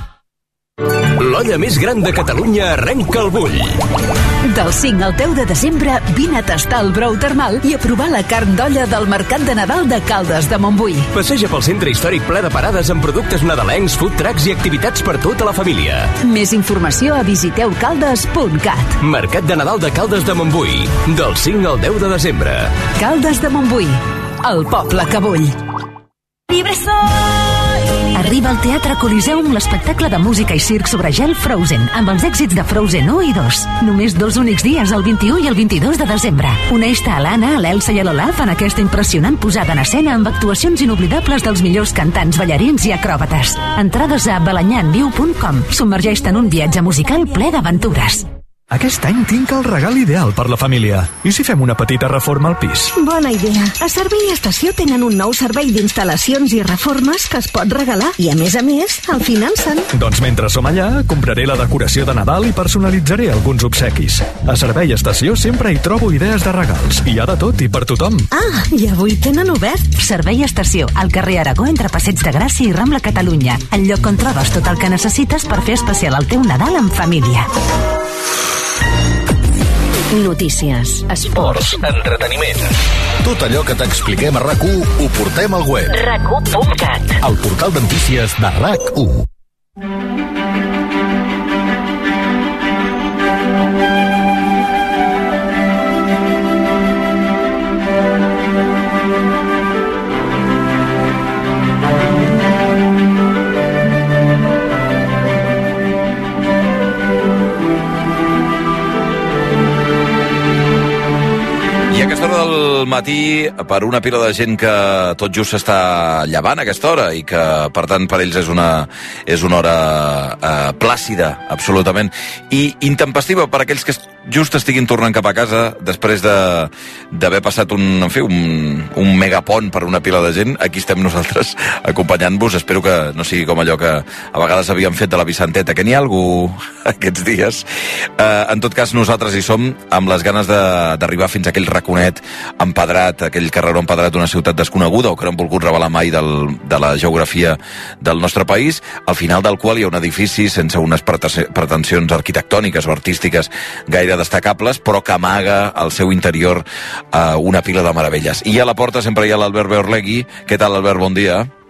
L'olla més gran de Catalunya arrenca el bull. Del cinc al deu de desembre, vine a tastar el brou termal i a provar la carn d'olla del Mercat de Nadal de Caldes de Montbui. Passeja pel centre històric ple de parades amb productes nadalencs, food trucks i activitats per tota la família. Més informació a visiteu caldes punt cat. Mercat de Nadal de Caldes de Montbui, del cinc al deu de desembre. Caldes de Montbui, el poble que vull. Libre soy. Arriba al Teatre Coliseum l'espectacle de música i circ sobre gel Frozen, amb els èxits de Frozen u i dos. Només dos únics dies, el vint-i-u i el vint-i-dos de desembre. Uneix-te a l'Anna, a l'Elsa i a l'Olaf en aquesta impressionant posada en escena amb actuacions inoblidables dels millors cantants, ballarins i acròbates. Entrades a balanyanviu punt com. Submergeix-te en un viatge musical ple d'aventures. Aquest any tinc el regal ideal per la família. I si fem una petita reforma al pis? Bona idea. A Servei Estació tenen un nou servei d'instal·lacions i reformes que es pot regalar. I a més a més, el financen. Doncs mentre som allà, compraré la decoració de Nadal i personalitzaré alguns obsequis. A Servei Estació sempre hi trobo idees de regals. Hi ha de tot i per tothom. Ah, i avui tenen obert. Servei Estació, al carrer Aragó entre Passeig de Gràcia i Rambla Catalunya. El lloc on trobes tot el que necessites per fer especial el teu Nadal en família. Notícies, esports, entreteniment. Tot allò que t'expliquem a RAC u ho portem al web. rac u punt cat. El portal de notícies de RAC u. Del matí per una pila de gent que tot just s'està llevant a aquesta hora i que per tant per ells és una, és una hora eh, plàcida absolutament i intempestiva per aquells que just estiguin tornant cap a casa després de d'haver passat un, en fi, un, un megapont per una pila de gent. Aquí estem nosaltres acompanyant-vos. Espero que no sigui com allò que a vegades havíem fet de la Vicenteta, que n'hi ha algú aquests dies. Eh, en tot cas, nosaltres hi som amb les ganes d'arribar fins a aquell raconet empedrat, aquell carreró empedrat d'una ciutat desconeguda o que no hem volgut revelar mai del, de la geografia del nostre país, al final del qual hi ha un edifici sense unes pretensions arquitectòniques o artístiques gaire destacables, però que amaga al seu interior eh, una pila de meravelles. I a la porta sempre hi ha l'Albert Beorlegui. Què tal, Albert? Bon dia.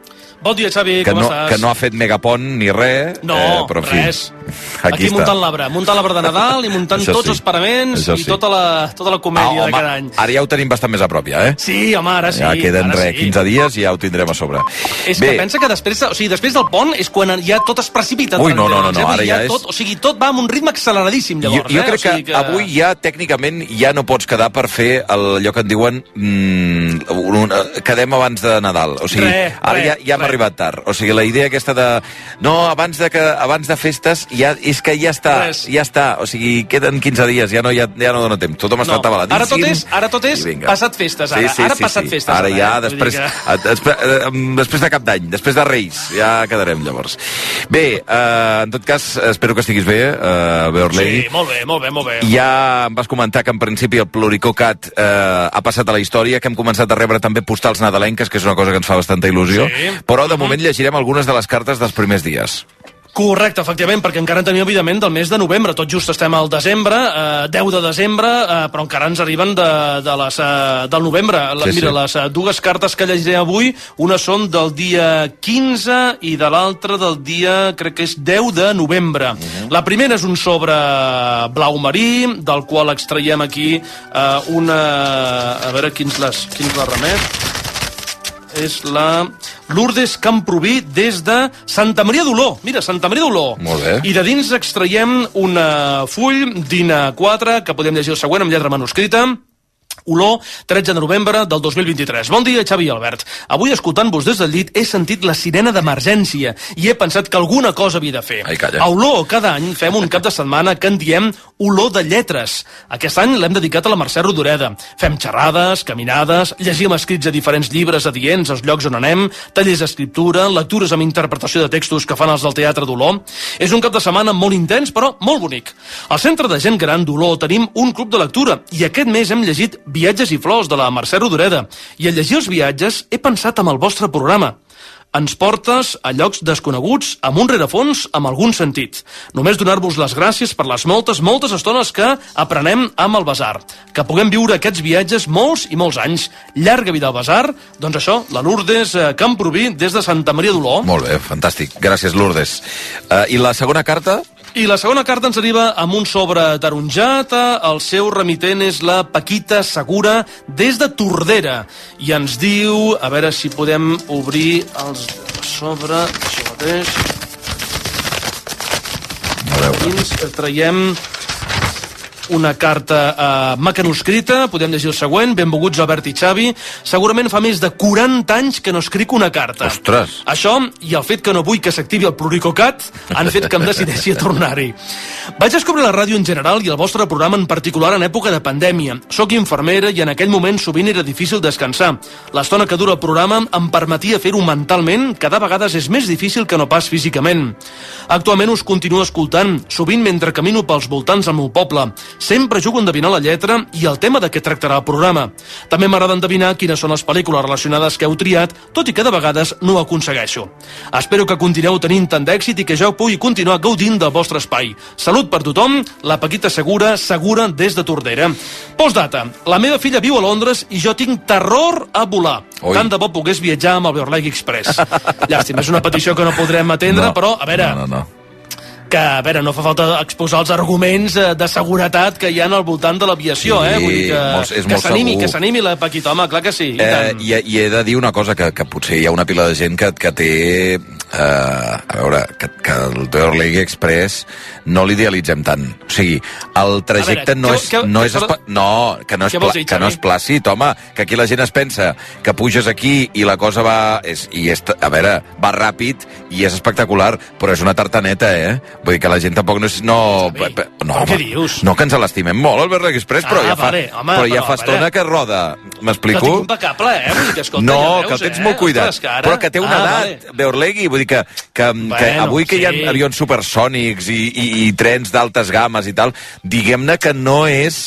Bon dia, Xavi, que com no, estàs? que no ha fet megapont ni res. No, eh, però, en fi, res. Aquí, Aquí muntant l'arbre, muntant l'arbre de Nadal i muntant Això tots sí. els paraments Això i sí. tota la, tota la comèdia Ah, de home, cada any. ara ja ho tenim bastant més a prop, ja, eh? Sí, home, ara sí. Ja queden ara res, sí. quinze dies i ja ho tindrem a sobre. És Bé, que pensa que després, o sigui, després del pont és quan ja tot es precipita. Ui, no, no, no, Vull dir, no, ara ja és- Tot, o sigui, tot va amb un ritme acceleradíssim, jo, llavors. jo eh? crec o sigui que, que avui ja, tècnicament, ja no pots quedar per fer el, allò que en diuen mm, un, un, quedem abans de Nadal. O sigui, Re, ara re, ja, ja hem re. arribat tard. O sigui, la idea aquesta de... No, abans de, que, abans de festes, ja, és que ja està, Res. ja està. O sigui, queden quinze dies, ja no, ja, ja no dona temps. Tothom està No, atabaladíssim. ara tot és, ara tot és I vinga. passat festes, ara. Sí, sí, ara sí, passat sí. festes. Ara ja, eh? Vull després, dir que- a- després, eh, després de Cap d'Any, després de Reis, ja quedarem llavors. Bé, eh, en tot cas, espero que estiguis bé, eh, Beorlegui. Sí, molt bé, molt bé, molt bé. Ja em vas comentar que en principi el Pluricocat eh, ha passat a la història, que hem començat a rebre també postals nadalenques, que és una cosa que ens fa bastanta il·lusió, Sí. però de moment llegirem algunes de les cartes dels primers dies. Correcte, efectivament, perquè encara en tenim, evidentment, del mes de novembre. Tot just estem al desembre, eh, deu de desembre, eh, però encara ens arriben de, de les, eh, del novembre. La, Sí, mira, sí. les eh, dues cartes que llegiré avui, una són del dia quinze i de l'altra del dia, crec que és deu de novembre. Uh -huh. La primera és un sobre blau marí, del qual extraiem aquí eh, una... A veure, quins les, quins la remet... és la Lourdes Camproví des de Santa Maria d'Oló. Mira, Santa Maria d'Oló. Molt bé. I de dins extraiem un full d'I N A quatre, que podem llegir el següent amb lletra manuscrita. Olor, tretze de novembre del dos mil vint-i-tres. Bon dia, Xavi i Albert. Avui, escoltant-vos des del llit, he sentit la sirena d'emergència i he pensat que alguna cosa havia de fer. Ai, calla. A Olor, cada any, fem un cap de setmana que en diem Olor de Lletres. Aquest any l'hem dedicat a la Mercè Rodoreda. Fem xerrades, caminades, llegim escrits a diferents llibres adients als llocs on anem, tallers d'escriptura, lectures amb interpretació de textos que fan els del Teatre d'Olor. És un cap de setmana molt intens, però molt bonic. Al Centre de Gent Gran d'Olor tenim un club de lectura i aquest mes hem llegit Viatges i flors, de la Mercè Rodoreda. I al llegir els viatges he pensat en el vostre programa. Ens portes a llocs desconeguts, amb un rerefons, amb algun sentit. Només donar-vos les gràcies per les moltes, moltes estones que aprenem amb el Besar. Que puguem viure aquests viatges molts i molts anys. Llarga vida al Besar. Doncs això, la Lourdes eh, Camproví, des de Santa Maria d'Oló. Molt bé, fantàstic. Gràcies, Lourdes. Uh, I la segona carta? I la segona carta ens arriba amb un sobre taronjat. El seu remitent és la Paquita Segura des de Tordera. I ens diu... A veure si podem obrir els sobre... Això mateix. Aquí ens traiem una carta eh, mecanoscrita, podem llegir el següent. Benvolguts Albert i Xavi. Segurament fa més de quaranta anys que no escric una carta. Ostres! Això i el fet que no vull que s'activi el Pluricocat han fet que em decideixi a tornar-hi. Vaig descobrir la ràdio en general i el vostre programa en particular en època de pandèmia. Soc infermera i en aquell moment sovint era difícil descansar. L'estona que dura el programa em permetia fer-ho mentalment, que de vegades és més difícil que no pas físicament. Actualment us continuo escoltant, sovint mentre camino pels voltants del meu poble. Sempre jugo a endevinar la lletra i el tema de què tractarà el programa. També m'agrada endevinar quines són les pel·lícules relacionades que heu triat, tot i que de vegades no ho aconsegueixo. Espero que continueu tenint tant d'èxit i que jo pugui continuar gaudint del vostre espai. Salut per tothom, la Paquita Segura, segura des de Tordera. Postdata, la meva filla viu a Londres i jo tinc terror a volar. Oi. Tant de bo pogués viatjar amb el Beorlegui Express. Llàstima, és una petició que no podrem atendre, No, però, a veure... No, no, no. que, a veure, no fa falta exposar els arguments eh, de seguretat que hi ha al voltant de l'aviació, Sí, eh? Vull dir que, molt- és que molt s'animi, segur. que s'animi la Paquita, home, clar que sí. I Eh, tant. i, I he de dir una cosa, que, que potser hi ha una pila de gent que, que té... Eh, a veure, que, que el Beorlegui Express no l'idealitzem tant. O sigui, el trajecte A veure, no, què- és, què- no, què- és espa... no, que no és, què vols pla... dir, que no Xavi? és plàcid, home, que aquí la gent es pensa que puges aquí i la cosa va... És, i és, a veure, va ràpid i és espectacular, però és una tartaneta, eh? Vull dir que la gent tampoc no és... No, Xavi, pe- pe- no, però què home, dius? no, que ens l'estimem molt, el Beorlegui Express, però Ah, ja fa, vale, home, però ja però, fa a veure. estona que roda. Que M'explico? tinc impecable, eh? Vull dir que, escolta, No, ja veus, que el tens eh? molt cuidat, Ostres, que ara... però que té una ah, edat, Beorlegui, vull dir que, que, Bueno, que avui que hi ha sí. avions supersònics i, i, i trens d'altes games i tal, diguem-ne que no és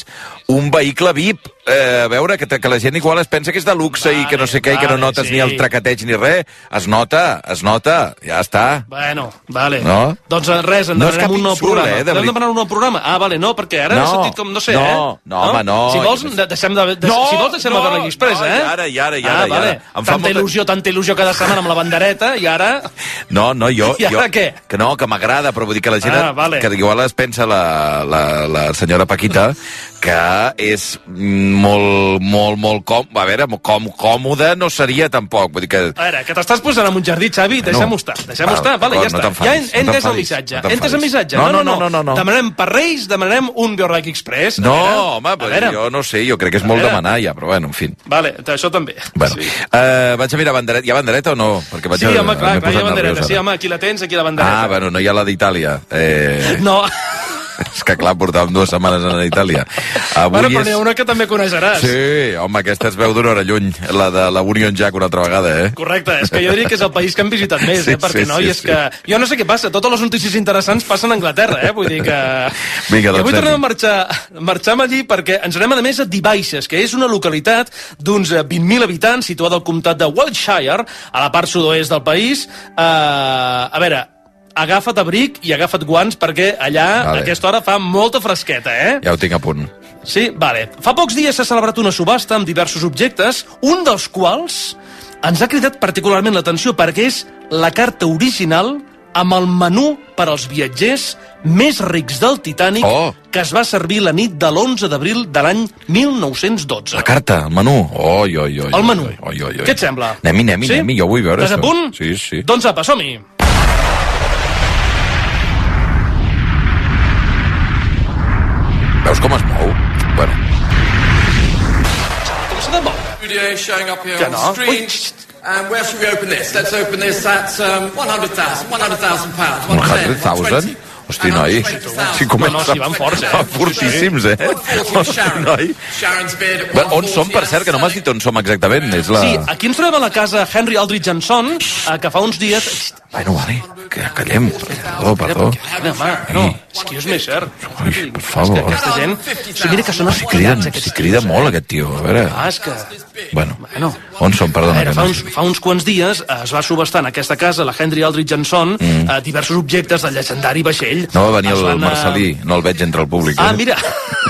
un vehicle V I P. Eh, a veure, que, que la gent igual es pensa que és de luxe vale, i que no sé què, vale, i que no notes sí. ni el traqueteig ni res. Es nota, es nota, ja està. Bueno, vale. No? Doncs res, en no demanarem un nou insult, programa. Eh, Podem demanar un nou programa? Ah, vale, no, perquè ara no, he sentit com, no sé, no, eh? No, no, home, no. Si vols, deixem de, de, no, si vols deixem no, de veure l'Express, no, eh? i ara, i ara, i ara. Ah, i vale. ara. Tanta molta... il·lusió, tanta il·lusió cada setmana amb la bandereta, i ara... No, no, jo... I ara jo, què? Que no, que m'agrada, però vull dir que la gent... Ah, vale. Que igual es pensa la, la, la senyora Paquita que és molt, molt, molt com... A veure, com, còmode no seria tampoc. Vull dir que... A veure, que t'estàs posant en un jardí, Xavi, deixem-ho estar. Deixem-ho estar, vale, ja està. Ja he entès el missatge. He entès el missatge. No, no, no, no. Demanarem per Reis, demanarem un Biorrac Express. No, home, jo no sé, jo crec que és molt demanar ja, però bueno, en fi. Vale, això també. Bueno, vaig a mirar bandereta. Hi ha bandereta o no? Sí, home, clar, hi ha bandereta. Sí, home, aquí la tens, aquí la bandereta. Ah, bueno, no hi ha la d'Itàlia. No. És que clar, portàvem dues setmanes a Itàlia. Avui bueno, però n'hi ha una que també coneixeràs. Sí, home, aquesta es veu d'una hora lluny, la de la Union Jack una altra vegada, eh? Correcte, és que jo diria que és el país que hem visitat més, sí, eh? Perquè, sí, noi, sí, és sí. que... Jo no sé què passa, totes les notícies interessants passen a Anglaterra, eh? Vull dir que... Vinga, doncs, I avui tornem a marxar, marxar allí perquè ens anem, a més, a Dibaixes, que és una localitat d'uns vint mil habitants, situada al comtat de Wiltshire, a la part sud-oest del país. Uh, a veure... Agafa't abric i agafa't guants perquè allà vale. a aquesta hora fa molta fresqueta, eh? Ja ho tinc a punt. Sí? Vale. Fa pocs dies s'ha celebrat una subhasta amb diversos objectes, un dels quals ens ha cridat particularment l'atenció perquè és la carta original amb el menú per als viatgers més rics del Titanic oh. que es va servir la nit de l'onze d'abril de l'any mil nou-cents dotze. La carta, el menú. Oi, oi, oi. El menú. Oi, oi, oi. Què et sembla? Anem-hi, anem-hi, sí? anem-hi, jo vull veure. Estàs a punt? Sí, sí. Doncs apa, som-hi. Veus com es mou? Bueno. Com s'ha de moure? Que no? And where should we open this? Let's open this at um, one hundred thousand. one hundred thousand pounds. one hundred thousand? Hosti, noi, si comença... No, no, si van forts, eh? Van fortíssims, eh? Hosti, noi. On som, per cert, que no m'has dit on som exactament? És la... Sí, aquí ens trobem a la casa Henry Aldrich Johnson, que fa uns dies... Bueno, vale, que callem. Perdó, perdó. Home, no, excuse me, sir. Ui, per favor. Aquesta gent... Sí, mira que són si crida, si crida molt, aquest tio, a veure... Ah, és que... Bueno, on som, perdona. Veure, fa, uns, fa uns quants dies es va subestar en aquesta casa, la Henry Aldrich Johnson, mm. eh, diversos objectes del llegendari vaixell. No va venir el van, Marcelí, no el veig entre el públic. Ah, eh? mira...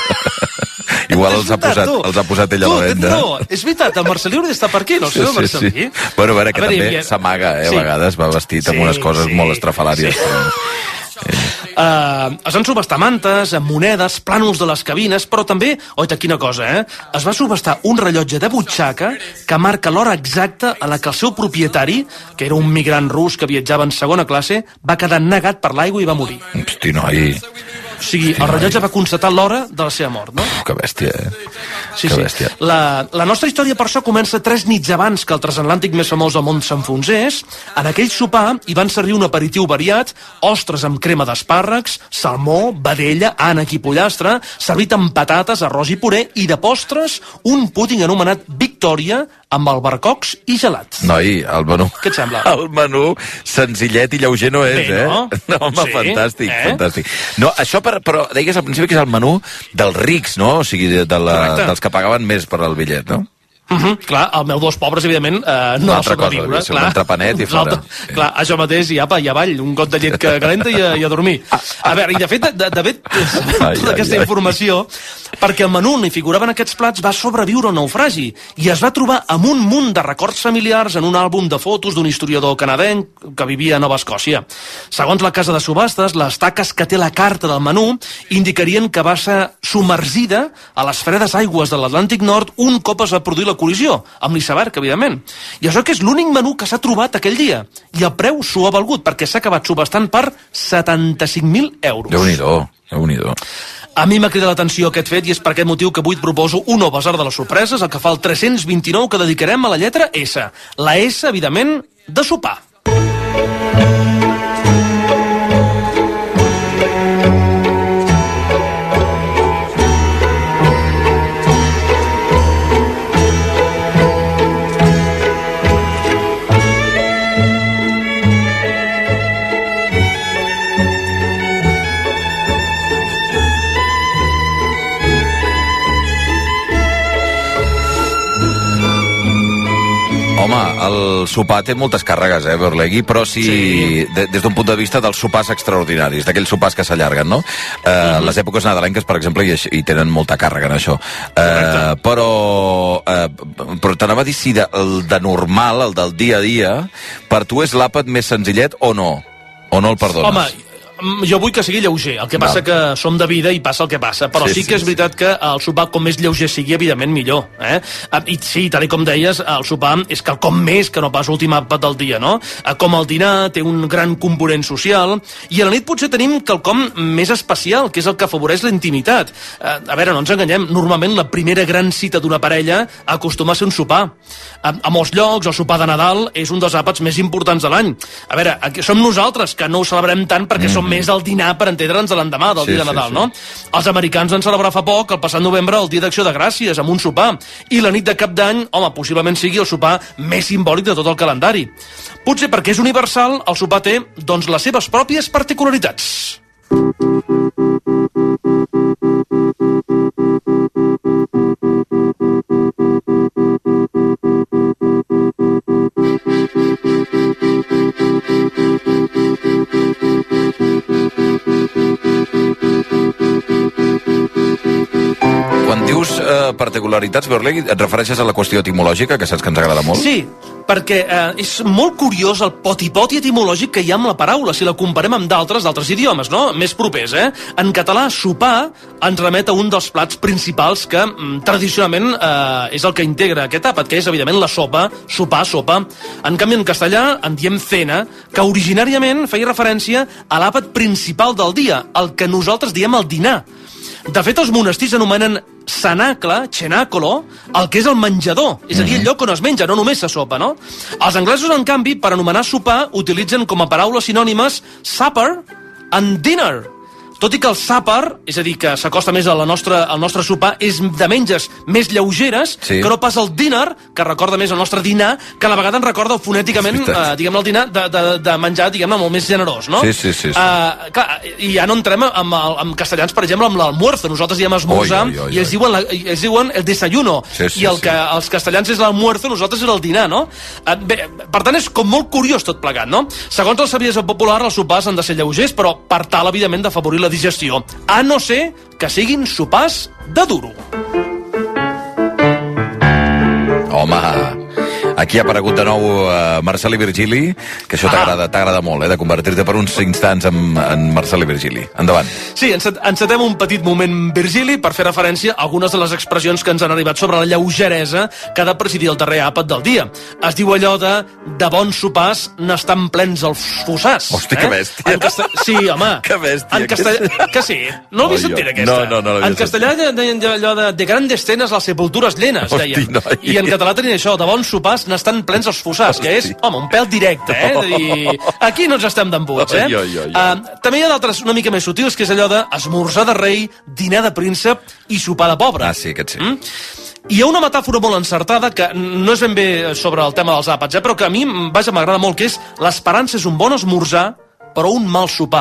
Igual els ha, posat, els ha posat ell a la venda. No, és veritat, el Marcelí hauria d'estar per aquí, no sé, sí, el Marcelí. Sí, sí. Bueno, a veure, que a veure, també s'amaga, eh, sí. a vegades va vestit amb sí, unes coses sí, molt estrafalàries. Sí. Eh. Uh, es van subestar mantes, monedes, plànols de les cabines, però també, oita, quina cosa, eh? Es va subestar un rellotge de butxaca que marca l'hora exacta a la que el seu propietari, que era un migrant rus que viatjava en segona classe, va quedar negat per l'aigua i va morir. Hosti, noi... O sigui, el rellotge va constatar l'hora de la seva mort, no? Que bèstia, eh? Sí, que sí. Bèstia. La, la nostra història, per això, comença tres nits abans que el transatlàntic més famós del món s'enfonsés. En aquell sopar hi van servir un aperitiu variat, ostres amb crema d'espàrrecs, salmó, vedella, ànec i pollastre, servit amb patates, arròs i puré, i de postres, un púding anomenat Victòria, amb albercocs i gelat. Noi, el menú... Què et sembla? El menú senzillet i lleuger no és, Bé, no? eh? No, home, sí, fantàstic, eh? fantàstic. No, això, per, però deies al principi que és el menú dels rics, no? O sigui, de la, dels que pagaven més per al bitllet, no? Uh -huh, clar, el meu dos pobres, evidentment, eh, no va sobreviure. Cosa, clar. Un entrepanet i fora. Sí. Clar, això mateix, i apa, i avall, un got de llet que calenta i a, i a dormir. A veure, i de fet, de, de fet, tota aquesta ai, informació, perquè el menú on hi figuraven aquests plats va sobreviure un naufragi i es va trobar amb un munt de records familiars en un àlbum de fotos d'un historiador canadenc que vivia a Nova Escòcia. Segons la casa de subhastes, les taques que té la carta del menú indicarien que va ser submergida a les fredes aigües de l'Atlàntic Nord un cop es va produir la col·lisió, amb l'iceberg, evidentment. I això que és l'únic menú que s'ha trobat aquell dia. I el preu s'ho ha valgut, perquè s'ha acabat subhastant per setanta-cinc mil euros. Déu-n'hi-do, Déu-n'hi-do. A mi m'ha cridat l'atenció aquest fet i és per aquest motiu que avui et proposo un nou basar de les sorpreses, el que fa el tres-cents vint-i-nou, que dedicarem a la lletra S. La S, evidentment, de sopar. el sopar té moltes càrregues, eh, Berlegui, però sí, sí. De, des d'un punt de vista dels sopars extraordinaris, d'aquells sopars que s'allarguen, no? Eh, uh-huh. Les èpoques nadalenques, per exemple, hi, hi tenen molta càrrega en això. Eh, però eh, però t'anava a dir si de, el de normal, el del dia a dia, per tu és l'àpat més senzillet o no? O no el perdones? Home, jo vull que sigui lleuger, el que passa Val. que som de vida i passa el que passa, però sí, sí que és sí, veritat sí. que el sopar com més lleuger sigui, evidentment millor, eh? I sí, tal com deies, el sopar és quelcom més que no pas l'últim àpat del dia, no? Com el dinar té un gran component social, i a la nit potser tenim quelcom més especial, que és el que afavoreix la intimitat. A veure, no ens enganyem, normalment la primera gran cita d'una parella acostuma a ser un sopar. A, a molts llocs, el sopar de Nadal és un dels àpats més importants de l'any. A veure, aquí som nosaltres, que no ho celebrem tant perquè mm. som més el dinar, per entendre'ns, de l'endemà del sí, dia de Nadal, sí, sí. no? Els americans van celebrar fa poc, el passat novembre, el Dia d'Acció de Gràcies, amb un sopar. I la nit de Cap d'Any, home, possiblement sigui el sopar més simbòlic de tot el calendari. Potser perquè és universal, el sopar té, doncs, les seves pròpies particularitats. Quan dius eh, particularitats, Berlegui, et refereixes a la qüestió etimològica, que saps que ens agrada molt? Sí, perquè eh, és molt curiós el poti-poti etimològic que hi ha amb la paraula, si la comparem amb d'altres d'altres idiomes, no? Més propers, eh? En català, sopar ens remet a un dels plats principals que mm, tradicionalment eh, és el que integra aquest àpat, que és, evidentment, la sopa, sopar, sopa. En canvi, en castellà en diem cena, que originàriament feia referència a l'àpat principal del dia, el que nosaltres diem el dinar. De fet, els monestirs anomenen cenacle, cenacolo, el que és el menjador, és a dir, el lloc on es menja, no només se sopa, no? Els anglesos, en canvi, per anomenar sopar, utilitzen com a paraules sinònimes supper and dinner. Tot i que el supper, és a dir, que s'acosta més a la nostra, al nostre sopar, és de menges més lleugeres, sí. que no pas el dinner, que recorda més el nostre dinar, que a la vegada ens recorda fonèticament, eh, diguem-ne, el dinar de, de, de menjar, diguem-ne, molt més generós, no? Sí, sí, sí. sí. Uh, clar, i ja no entrem amb, amb castellans, per exemple, amb l'almuerzo. Nosaltres diem esmorzar, oi, oi, oi, i ells diuen, la, ells diuen el desayuno. Sí, sí, I el que sí. els castellans és l'almuerzo, nosaltres és el dinar, no? Uh, bé, per tant, és com molt curiós tot plegat, no? Segons la saviesa popular, els sopars han de ser lleugers, però per tal, evidentment, d'afavorir la digestió, a no ser que siguin sopars de duro. Home, aquí ha aparegut de nou uh, Marcel i Virgili, que això t'agrada ah. t'agrada molt, eh, de convertir-te per uns instants en, en Marcel i Virgili. Endavant. Sí, encet, encetem un petit moment Virgili per fer referència a algunes de les expressions que ens han arribat sobre la lleugeresa que ha de presidir el darrer àpat del dia. Es diu allò de de bons sopars n'estan plens els fossars. Hosti, eh? Que bèstia. En casta... Sí, home. Que bèstia. En castellà... Que sí? No l'havies sentit, aquesta? No, no, no. En castellà deien allò de, de grandes cenes a les sepultures llenes, Hosti, deien. No, i... I en català tenien això, de bons sopars n'estan plens els fossars, que és, home, un pèl directe, eh? De dir, aquí no ens estem d'embuts, eh? Oi, oi, oi. Uh, també hi ha d'altres una mica més sutils, que és allò de esmorzar de rei, dinar de príncep i sopar de pobre. Ah, sí, aquest sí. Mm? Hi ha una metàfora molt encertada, que no és ben bé sobre el tema dels àpats, eh? Però que a mi, vaja, m'agrada molt, que és l'esperança és un bon esmorzar, però un mal sopar.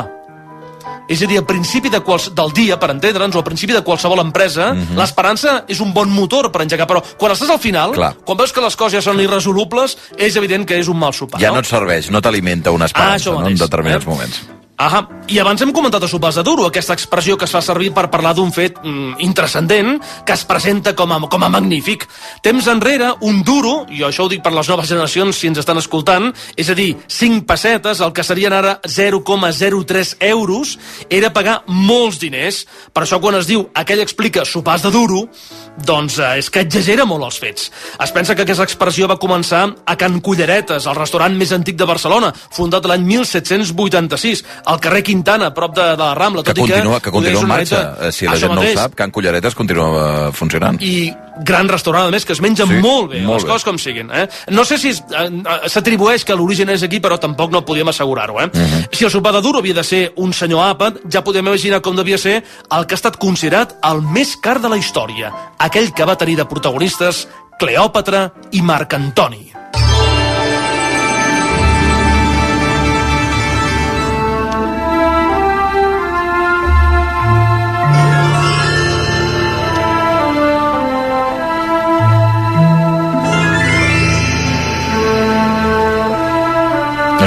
És a dir, al principi de quals, del dia, per entendre'ns, o al principi de qualsevol empresa, mm-hmm. l'esperança és un bon motor per engegar, però quan estàs al final, Clar. quan veus que les coses ja són irresolubles, és evident que és un mal sopar. Ja no, no et serveix, no t'alimenta una esperança, ah, no, en determinats eh? moments. Ahà. I abans hem comentat a sopars de duro, aquesta expressió que es fa servir per parlar d'un fet mm, intrascendent que es presenta com a, com a magnífic. Temps enrere, un duro, i això ho dic per les noves generacions si ens estan escoltant, és a dir, cinc pessetes, el que serien ara zero coma zero tres euros, era pagar molts diners. Per això quan es diu aquell explica sopars de duro, doncs eh, és que exagera molt els fets. Es pensa que aquesta expressió va començar a Can Culleretes, el restaurant més antic de Barcelona, fundat l'any mil set-cents vuitanta-sis, al carrer Quintana, a prop de, de la Rambla. Que tot continua, i que, que continua en marxa. Neta, si la gent no ho sap, Can Culleretes continua funcionant. I gran restaurant, a més, que es menja sí, molt bé, molt les bé. coses com siguin. Eh? No sé si s'atribueix que l'origen és aquí, però tampoc no podíem assegurar-ho. Eh? Uh-huh. Si el sopar de duro havia de ser un senyor àpat, ja podem imaginar com devia ser el que ha estat considerat el més car de la història, aquell que va tenir de protagonistes Cleòpatra i Marc Antoni.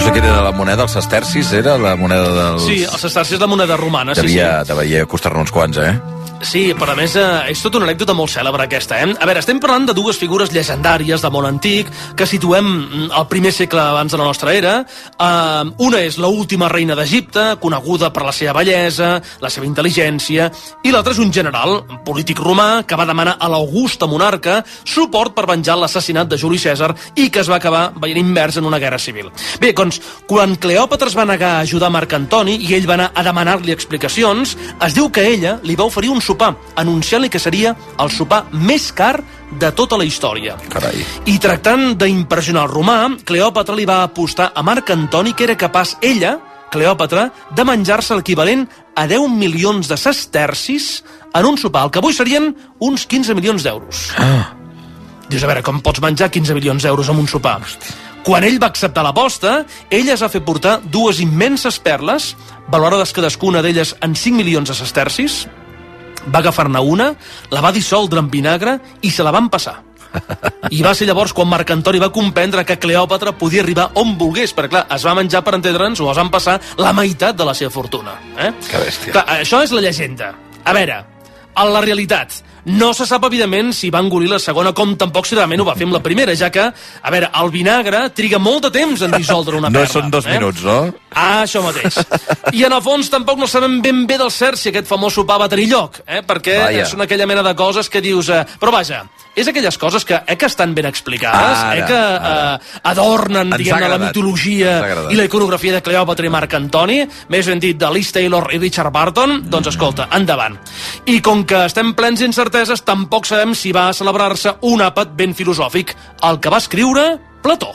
sé quina era la moneda, els sestercis, era la moneda dels... Sí, els sestercis és la moneda romana, sí, devia, sí. Devia costar-ne uns quants, eh? Sí, però a més eh, és tota una anècdota molt cèlebre aquesta, eh? A veure, estem parlant de dues figures llegendàries de món antic que situem al primer segle abans de la nostra era. Uh, una és l'última reina d'Egipte, coneguda per la seva bellesa, la seva intel·ligència, i l'altra és un general, un polític romà, que va demanar a l'augusta monarca suport per venjar l'assassinat de Juli Cèsar i que es va acabar veient immers en una guerra civil. Bé, doncs, quan Cleòpatra es va negar a ajudar Marc Antoni i ell va anar a demanar-li explicacions, es diu que ella li va oferir un sopar, anunciant-li que seria el sopar més car de tota la història. Carai. I tractant d'impressionar el romà, Cleòpatra li va apostar a Marc Antoni que era capaç ella, Cleòpatra, de menjar-se l'equivalent a deu milions de sestercis en un sopar, el que avui serien uns quinze milions d'euros. Ah. Dius, a veure, com pots menjar quinze milions d'euros en un sopar? Quan ell va acceptar l'aposta, ella es va fer portar dues immenses perles, valorades cadascuna d'elles en cinc milions de sestercis, va agafar-ne una, la va dissoldre en vinagre i se la van passar. I va ser llavors quan Marc Antoni va comprendre que Cleòpatra podia arribar on volgués, perquè clar, es va menjar, per entendre'ns, o es van passar la meitat de la seva fortuna. Eh? Que bèstia. Clar, això és la llegenda. A veure, a la realitat, no se sap, evidentment, si va engolir la segona, com tampoc si realment ho va fer amb la primera, ja que, a veure, el vinagre triga molt de temps en dissoldre una perla. No són dos eh? minuts, no? Ah, això mateix. I en el fons tampoc no sabem ben bé del cert si aquest famós sopar va tenir lloc, eh? Perquè Vaja. són aquella mena de coses que dius... Eh, però vaja, és aquelles coses que, eh, que estan ben explicades, Ara, eh, que eh, adornen, Ens diguem-ne, la agradat. mitologia Ens ha agradat. i la iconografia de Cleòpatra i Marc Antoni, més ben dit de Liz Taylor i Richard Barton, doncs escolta, endavant. I com que estem plens d'incerteses, tampoc sabem si va celebrar-se un àpat ben filosòfic, el que va escriure Plató.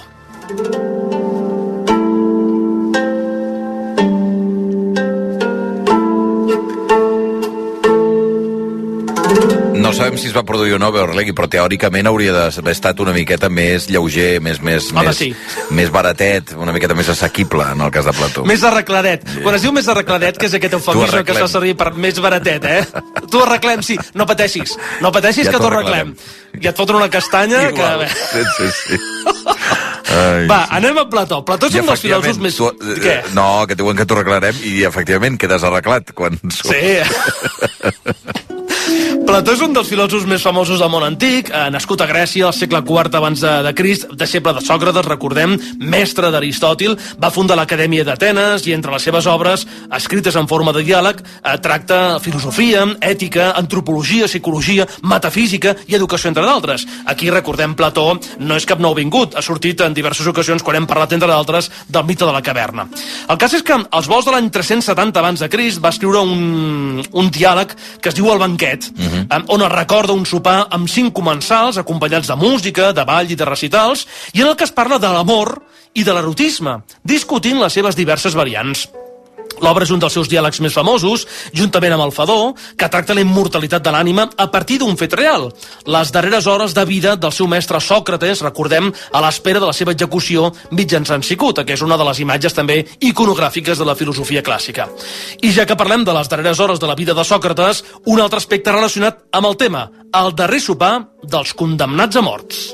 No sabem si es va produir o no, Beorlegui, però teòricament hauria d'haver estat una miqueta més lleuger, més, més, Home, més, sí. més baratet, una miqueta més assequible, en el cas de Plató. Més arregladet. Yeah. Quan es diu més arregladet, que és aquest eufemisme que es fa servir per més baratet, eh? Tu arreglem, sí, no pateixis. No pateixis, Ja que t'ho t'ho arreglem. I et foten una castanya Igual. que... Sí, sí, sí. Ai, Va, anem a Plató. Plató és I un dels filòsofs més... Tu, Què? no, que diuen que t'ho arreglarem i efectivament quedes arreglat quan surts. Sí. Plató és un dels filòsofs més famosos del món antic, eh, nascut a Grècia al segle quart abans de, de Crist, deixeble de Sòcrates, recordem, mestre d'Aristòtil, va fundar l'Acadèmia d'Atenes i entre les seves obres, escrites en forma de diàleg, eh, tracta filosofia, ètica, antropologia, psicologia, metafísica i educació, entre d'altres. Aquí, recordem, Plató no és cap nou vingut, ha sortit en diverses ocasions quan hem parlat, entre d'altres, del mite de la caverna. El cas és que als volts de l'any tres-cents setanta abans de Crist va escriure un, un diàleg que es diu El banquet, uh-huh. on es recorda un sopar amb cinc comensals acompanyats de música, de ball i de recitals, i en el que es parla de l'amor i de l'erotisme, discutint les seves diverses variants. L'obra és un dels seus diàlegs més famosos, juntament amb el Fedó, que tracta la immortalitat de l'ànima a partir d'un fet real. Les darreres hores de vida del seu mestre Sòcrates, recordem, a l'espera de la seva execució mitjançant cicuta, que és una de les imatges també iconogràfiques de la filosofia clàssica. I ja que parlem de les darreres hores de la vida de Sòcrates, un altre aspecte relacionat amb el tema, el darrer sopar dels condemnats a morts.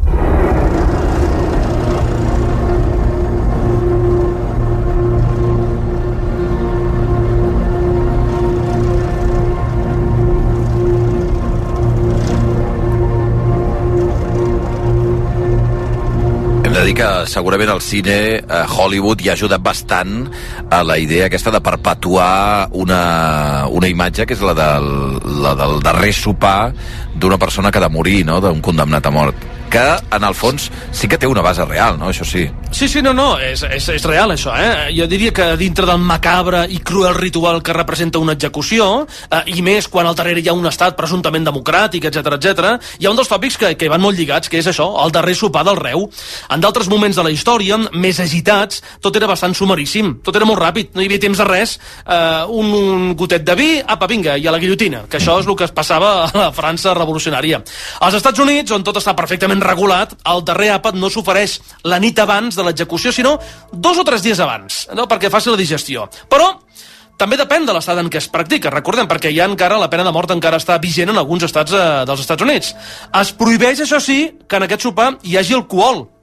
Hem de dir que segurament el cine a Hollywood hi ha ajudat bastant a la idea aquesta de perpetuar una, una imatge que és la del, la del darrer sopar d'una persona que ha de morir, no?, d'un condemnat a mort, que en el fons sí que té una base real, no?, això sí. Sí, sí, no, no, és, és, és real això, eh? Jo diria que dintre del macabre i cruel ritual que representa una execució, eh, i més quan al darrere hi ha un estat presumptament democràtic, etcètera, etcètera, hi ha un dels tòpics que, que van molt lligats, que és això, el darrer sopar del reu. En d'altres moments de la història, més agitats, tot era bastant sumaríssim, tot era molt ràpid, no hi havia temps de res, eh, un, un gotet de vi, apa, vinga, i a la guillotina, que això és el que es passava a la França revolucionària. Als Estats Units, on tot està perfectament regulat, el darrer àpat no s'ofereix la nit abans de l'execució, sinó dos o tres dies abans, no?, perquè faci la digestió. Però també depèn de l'estat en què es practica, recordem, perquè ja encara la pena de mort encara està vigent en alguns estats eh, dels Estats Units. Es prohibeix, això sí, que en aquest sopar hi hagi alcohol,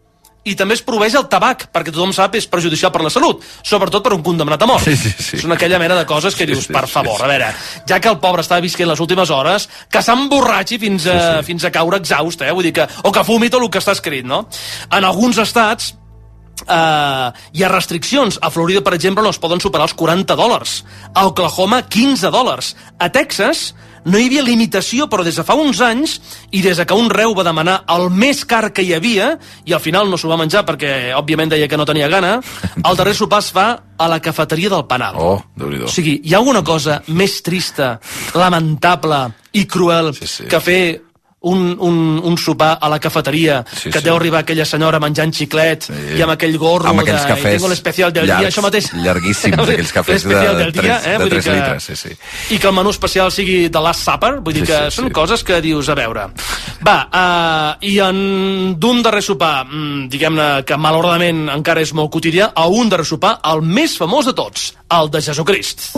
i també es prohibeix el tabac, perquè tothom sap és perjudicial per la salut, sobretot per un condemnat a mort. Sí, sí, sí. Són aquella mena de coses que dius, sí, sí, per favor, sí, sí. a veure, ja que el pobre està visquent les últimes hores, que s'emborratxi fins a, sí, sí. fins a caure exhaust, eh? Vull dir que, o que fumi tot el que està escrit, no? En alguns estats Uh, hi ha restriccions. A Florida, per exemple, no es poden superar els quaranta dòlars. A Oklahoma, quinze dòlars. A Texas no hi havia limitació, però des de fa uns anys, i des de que un reu va demanar el més car que hi havia, i al final no s'ho va menjar perquè, òbviament, deia que no tenia gana, el darrer sopar es fa a la cafeteria del Panal. Oh, Déu-n'hi-do. O sigui, hi ha alguna cosa més trista, lamentable i cruel sí, sí. que fer un, un, un sopar a la cafeteria, sí, que sí. deu arribar aquella senyora menjant xiclet sí. i amb aquell gorro amb aquells de, cafès tengo l'especial del llargs, dia, això mateix. Llarguíssims, aquells cafès de, del dia, eh? de tres litres. Sí, sí. I que el menú especial sigui de Last Supper, vull dir sí, que sí, són sí. coses que dius, a veure. Va, uh, i en d'un darrer sopar, diguem-ne que malauradament encara és molt quotidià, a un darrer sopar, el més famós de tots, el de Jesucrist.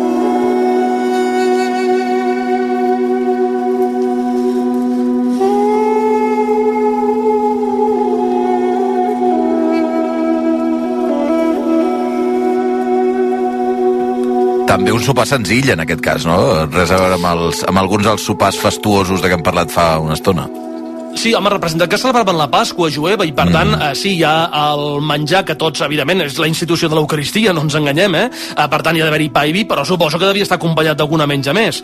També un sopar senzill, en aquest cas, no? Res a veure amb, els, amb alguns dels sopars fastuosos de què hem parlat fa una estona. Sí, home, representa que celebraven la Pasqua jueva i, per mm. tant, eh, sí, hi ha el menjar que tots, evidentment, és la institució de l'Eucaristia, no ens enganyem, eh? eh per tant, hi ha d'haver-hi pa i vi, però suposo que devia estar acompanyat d'alguna menja més.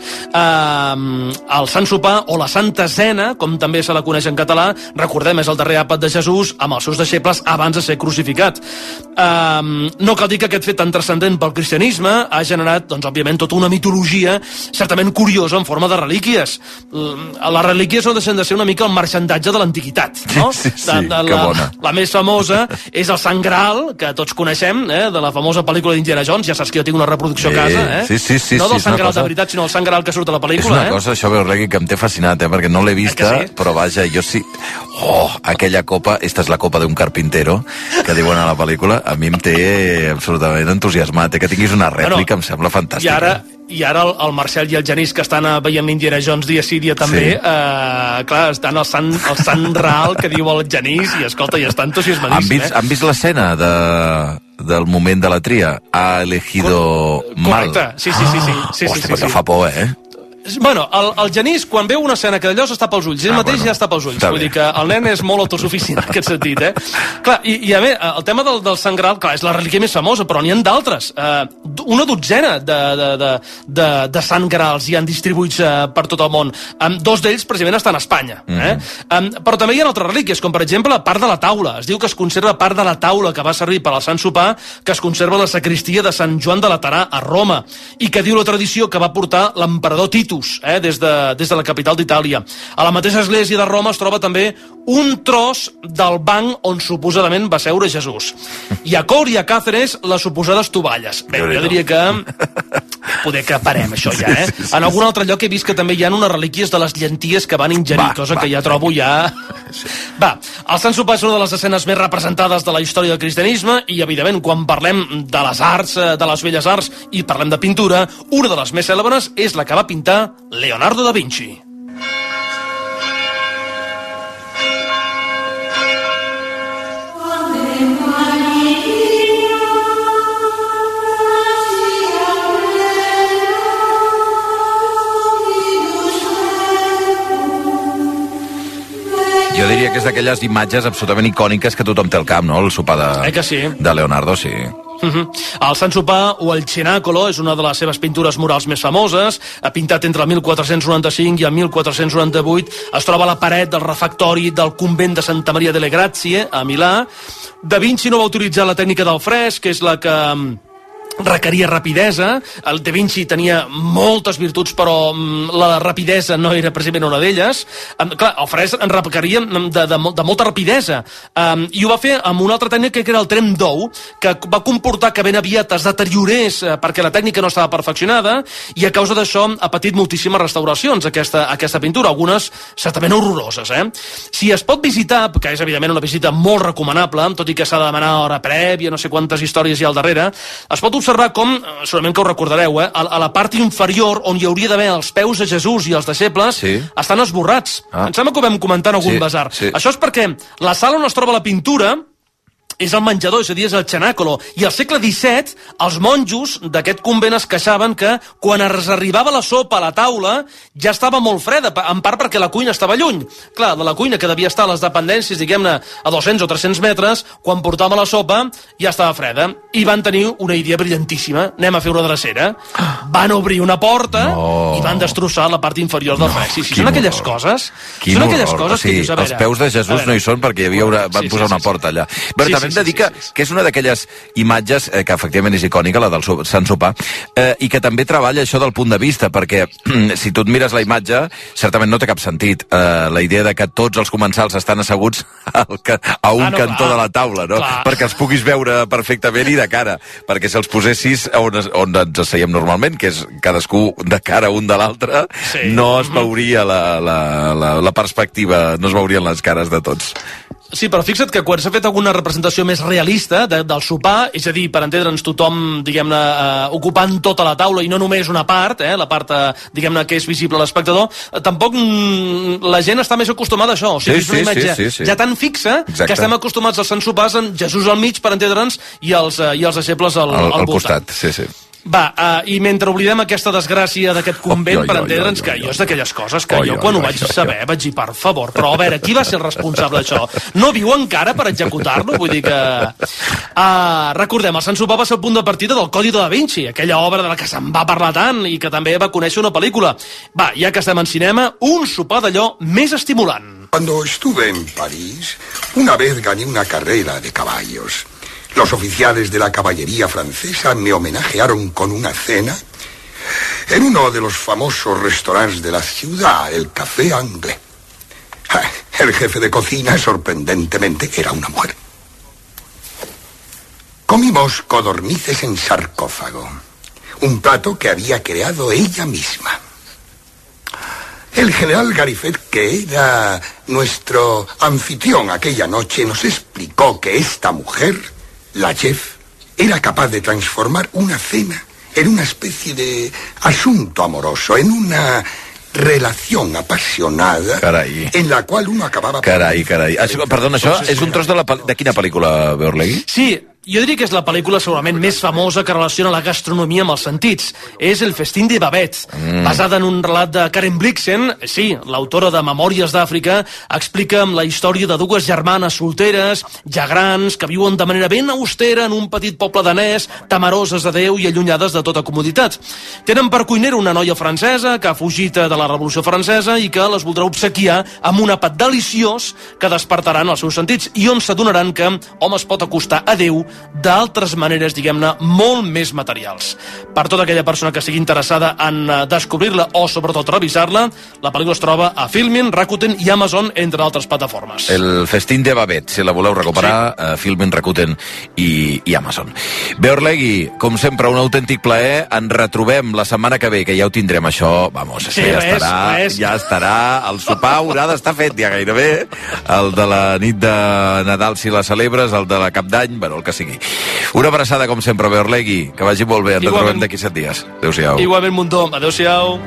Eh, el Sant Sopar, o la Santa Cena, com també se la coneix en català, recordem, és el darrer àpat de Jesús amb els seus deixebles abans de ser crucificat. Eh, no cal dir que aquest fet tan transcendent pel cristianisme ha generat, doncs, òbviament, tota una mitologia certament curiosa en forma de relíquies. Les relíquies no deixen de ser una mica el marxant de l'antiguitat, no? Sí, sí, sí, de, de que la, bona. La més famosa és el Sant Graal, que tots coneixem, eh, de la famosa pel·lícula d'Indiana Jones. Ja saps que jo tinc una reproducció a casa, eh? Sí, sí, sí, no del sí, Sant Graal cosa... de veritat, sinó el Sant Graal que surt a la pel·lícula, és una eh? cosa, això, Berlegui, que em té fascinat, eh? Perquè no l'he vista, eh sí? Però vaja, jo sí... Oh, aquella copa, esta és la copa d'un carpintero, que diuen a la pel·lícula, a mi em té absolutament entusiasmat, eh? Que tinguis una rèplica, bueno, em sembla fantàstica. I ara... I ara el, el Marcel i el Genís, que estan veient l'Indiana Jones dia sí, dia també, sí. eh, clar, estan al Sant, al Sant Raal, que diu el Genís, i escolta, i està entusiasmadíssim. Han vist, eh? han vist l'escena de, del moment de la tria? Ha elegido Cor mal. Correcte, sí, sí, sí. sí, sí, oh, sí, hòstia, sí, perquè sí. fa por, eh? Bueno, el, el Genís, quan veu una escena que d'allò s'està pels ulls, ell ah, mateix bueno. ja està pels ulls. Està Vull bé. dir que el nen és molt autosuficient en aquest sentit, eh? Clar, i, i a més, el tema del, del Sant Graal, clar, és la relíquia més famosa, però n'hi ha d'altres. Uh, una dotzena de, de, de, de, de Sant Graals hi han distribuïts uh, per tot el món. Um, dos d'ells, precisament, estan a Espanya. Mm -hmm. eh? um, però també hi ha altres relíquies, com per exemple part de la taula. Es diu que es conserva part de la taula que va servir per al Sant Sopar, que es conserva a la sacristia de Sant Joan de Laterà, a Roma, i que diu la tradició que va portar l'emperador Titus, eh, des de des de la capital d'Itàlia. A la mateixa església de Roma es troba també un tros del banc on suposadament va seure Jesús. I a Cor i a Càceres les suposades tovalles. Bé, jo diria que poder que parem això ja, eh? En algun altre lloc he vist que també hi ha unes relíquies de les llenties que van ingerir, va, cosa va, que ja trobo ja... Va, el Sant Sopar és una de les escenes més representades de la història del cristianisme i, evidentment, quan parlem de les arts, de les belles arts, i parlem de pintura, una de les més cèlebres és la que va pintar Leonardo da Vinci. Jo diria que és d'aquelles imatges absolutament icòniques que tothom té al cap, no? El sopar de, eh que sí? de Leonardo, sí. Uh -huh. El Sant Sopar o el Cenacolo és una de les seves pintures murals més famoses, ha pintat entre el mil quatre-cents noranta-cinc i el mil quatre-cents noranta-vuit. Es troba a la paret del refectori del convent de Santa Maria delle Grazie a Milà. Da Vinci no va utilitzar la tècnica del fresc, que és la que requeria rapidesa. El Da Vinci tenia moltes virtuts, però la rapidesa no era precisament una d'elles. Um, clar, el fresc en requeria de, de, de molta rapidesa. Um, I ho va fer amb una altra tècnica que era el tremp d'ou, que va comportar que ben aviat es deteriorés uh, perquè la tècnica no estava perfeccionada, i a causa d'això ha patit moltíssimes restauracions aquesta, aquesta pintura, algunes certament horroroses, eh? Si es pot visitar, que és evidentment una visita molt recomanable, tot i que s'ha de demanar hora prèvia, no sé quantes històries hi ha al darrere, es pot observar com, segurament que ho recordareu, eh, a la part inferior, on hi hauria d'haver els peus de Jesús i els deixebles, sí. estan esborrats. Ah. Em sembla que ho vam comentar en algun sí, basar. Sí. Això és perquè la sala on es troba la pintura és el menjador, és a dir, és el xenàcolo. I al segle disset, els monjos d'aquest convent es queixaven que quan es arribava la sopa a la taula ja estava molt freda, en part perquè la cuina estava lluny. Clar, de la cuina, que devia estar a les dependències, diguem-ne, a dos-cents o tres-cents metres, quan portava la sopa ja estava freda. I van tenir una idea brillantíssima. Anem a fer una drecera. Van obrir una porta no. i van destrossar la part inferior del no, fresc. Sí, sí, són aquelles coses, quin són aquelles horror. coses sí, que dius, a veure... Els peus de Jesús no hi són perquè hi havia una, van sí, posar sí, una porta allà. Però sí, també hem de dir que, que és una d'aquelles imatges eh, que efectivament és icònica, la del Sant Sopar, eh, i que també treballa això del punt de vista, perquè si tu et mires la imatge, certament no té cap sentit eh, la idea de que tots els comensals estan asseguts al, a un ah, no, cantó clar, de la taula, no? Clar. Perquè els puguis veure perfectament i de cara, perquè si els posessis on, on ens asseiem normalment, que és cadascú de cara un de l'altre, sí. no es veuria la, la, la, la perspectiva, no es veurien les cares de tots. Sí, però fixa't que quan s'ha fet alguna representació més realista de, del sopar, és a dir, per entendre'ns tothom, diguem-ne, eh, ocupant tota la taula i no només una part, eh, la part, eh, diguem-ne, que és visible a l'espectador, eh, tampoc mm, la gent està més acostumada a això. O sigui, sí, és una sí, imatge sí, sí, sí. ja tan fixa Exacte. que estem acostumats als Sant Sopars amb Jesús al mig, per entendre'ns, i els, eh, i els deixebles al, al, al costat. Sí, sí. Va, uh, i mentre oblidem aquesta desgràcia d'aquest convent, oh, oh, per entendre'ns que jo és d'aquelles coses que oh, jo quan oh, ho vaig oh, saber vaig dir, per favor, però a veure, qui va ser el responsable d'això? No viu encara per executar-lo? Vull dir que... Uh, recordem, el Sant Sopar va ser el punt de partida del Codi de Da Vinci, aquella obra de la que se'n va parlar tant i que també va conèixer una pel·lícula. Va, ja que estem en cinema, un sopar d'allò més estimulant. Cuando estuve en París, una vez gané una carrera de caballos. Los oficiales de la caballería francesa me homenajearon con una cena en uno de los famosos restaurantes de la ciudad, el Café Anglais. El jefe de cocina, sorprendentemente, era una mujer. Comimos codornices en sarcófago, un plato que había creado ella misma. El general Garifet, que era nuestro anfitrión aquella noche, nos explicó que esta mujer, la chef, era capaz de transformar una cena en una especie de asunto amoroso, en una relación apasionada. Carai. En la qual uno acabava... Carai, carai. Ah, perdona, això és un tros de, la, de quina pel·lícula, Beorlegui? Sí, jo diria que és la pel·lícula segurament més famosa que relaciona la gastronomia amb els sentits. És El festín de Babette, mm. basada en un relat de Karen Blixen. Sí, l'autora de Memòries d'Àfrica explica la història de dues germanes solteres, ja grans, que viuen de manera ben austera en un petit poble danès, temeroses de Déu i allunyades de tota comoditat. Tenen per cuinera una noia francesa que ha fugit de la Revolució Francesa i que les voldrà obsequiar amb un àpat deliciós que despertaran els seus sentits i on s'adonaran que hom es pot acostar a Déu d'altres maneres, diguem-ne, molt més materials. Per tota aquella persona que sigui interessada en descobrir-la o, sobretot, revisar-la, la pel·lícula es troba a Filmin, Rakuten i Amazon, entre altres plataformes. El festín de Babette, si la voleu recuperar, sí. a Filmin, Rakuten i, i Amazon. Beorlegui, com sempre, un autèntic plaer. En retrobem la setmana que ve, que ja ho tindrem, això, vamos, sí, ja, res, estarà, res. ja estarà, el sopar haurà d'estar fet ja gairebé, el de la nit de Nadal si la celebres, el de la Cap d'Any, bueno, el que sigui. Una abraçada, com sempre, Beorlegui, que vagi molt bé, ens retrobem d'aquí set dies. Adéu-siau. Igualment, Muntó, adéu-siau.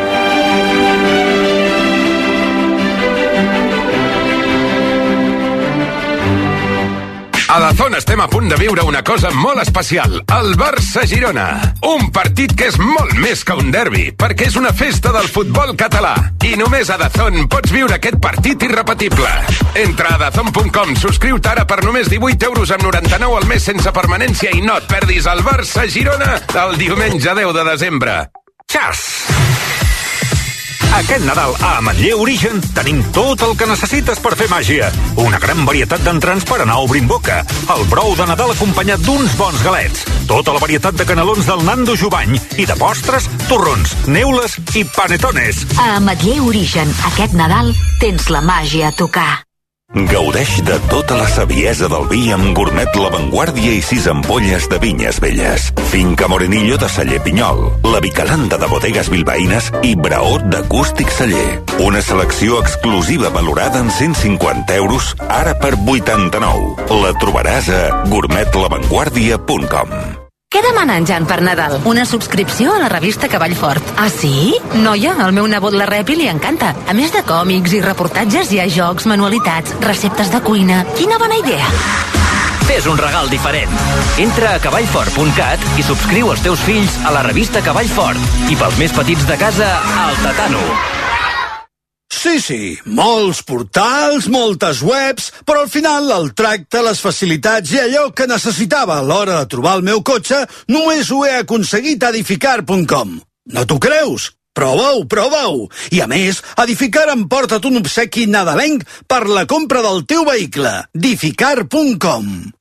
A Dazón estem a punt de viure una cosa molt especial, el Barça-Girona. Un partit que és molt més que un derbi, perquè és una festa del futbol català. I només a Dazón pots viure aquest partit irrepetible. Entra a dazón punt com, subscriu-te ara per només divuit euros amb noranta-nou al mes sense permanència i no et perdis el Barça-Girona el diumenge deu de desembre. Xas! Aquest Nadal a Ametller Origen tenim tot el que necessites per fer màgia. Una gran varietat d'entrants per anar obrint boca. El brou de Nadal acompanyat d'uns bons galets. Tota la varietat de canelons del Nando Jubany. I de postres, torrons, neules i panetones. A Ametller Origen, aquest Nadal tens la màgia a tocar. Gaudeix de tota la saviesa del vi amb Gourmet La Vanguardia i sis ampolles de vinyes velles. Finca Morenillo de Celler Pinyol, la Vicalanda de Bodegues Bilbaïnes i Braot d'Acústic Celler. Una selecció exclusiva valorada en cent cinquanta euros, ara per vuitanta-nou. La trobaràs a gourmet la vanguardia punt com. Què demana en Jan per Nadal? Una subscripció a la revista Cavall Fort. Ah, sí? Noia, al meu nebot la rep i li encanta. A més de còmics i reportatges, hi ha jocs, manualitats, receptes de cuina. Quina bona idea! Fes un regal diferent. Entra a cavallfort punt cat i subscriu els teus fills a la revista Cavallfort. I pels més petits de casa, al Tatano. Sí, sí, molts portals, moltes webs, però al final el tracte, les facilitats i allò que necessitava a l'hora de trobar el meu cotxe només ho he aconseguit a edificar punt com. No t'ho creus? Prova-ho, prova-ho! I a més, Edificar em porta't un obsequi nadalenc per la compra del teu vehicle. edificar punt com.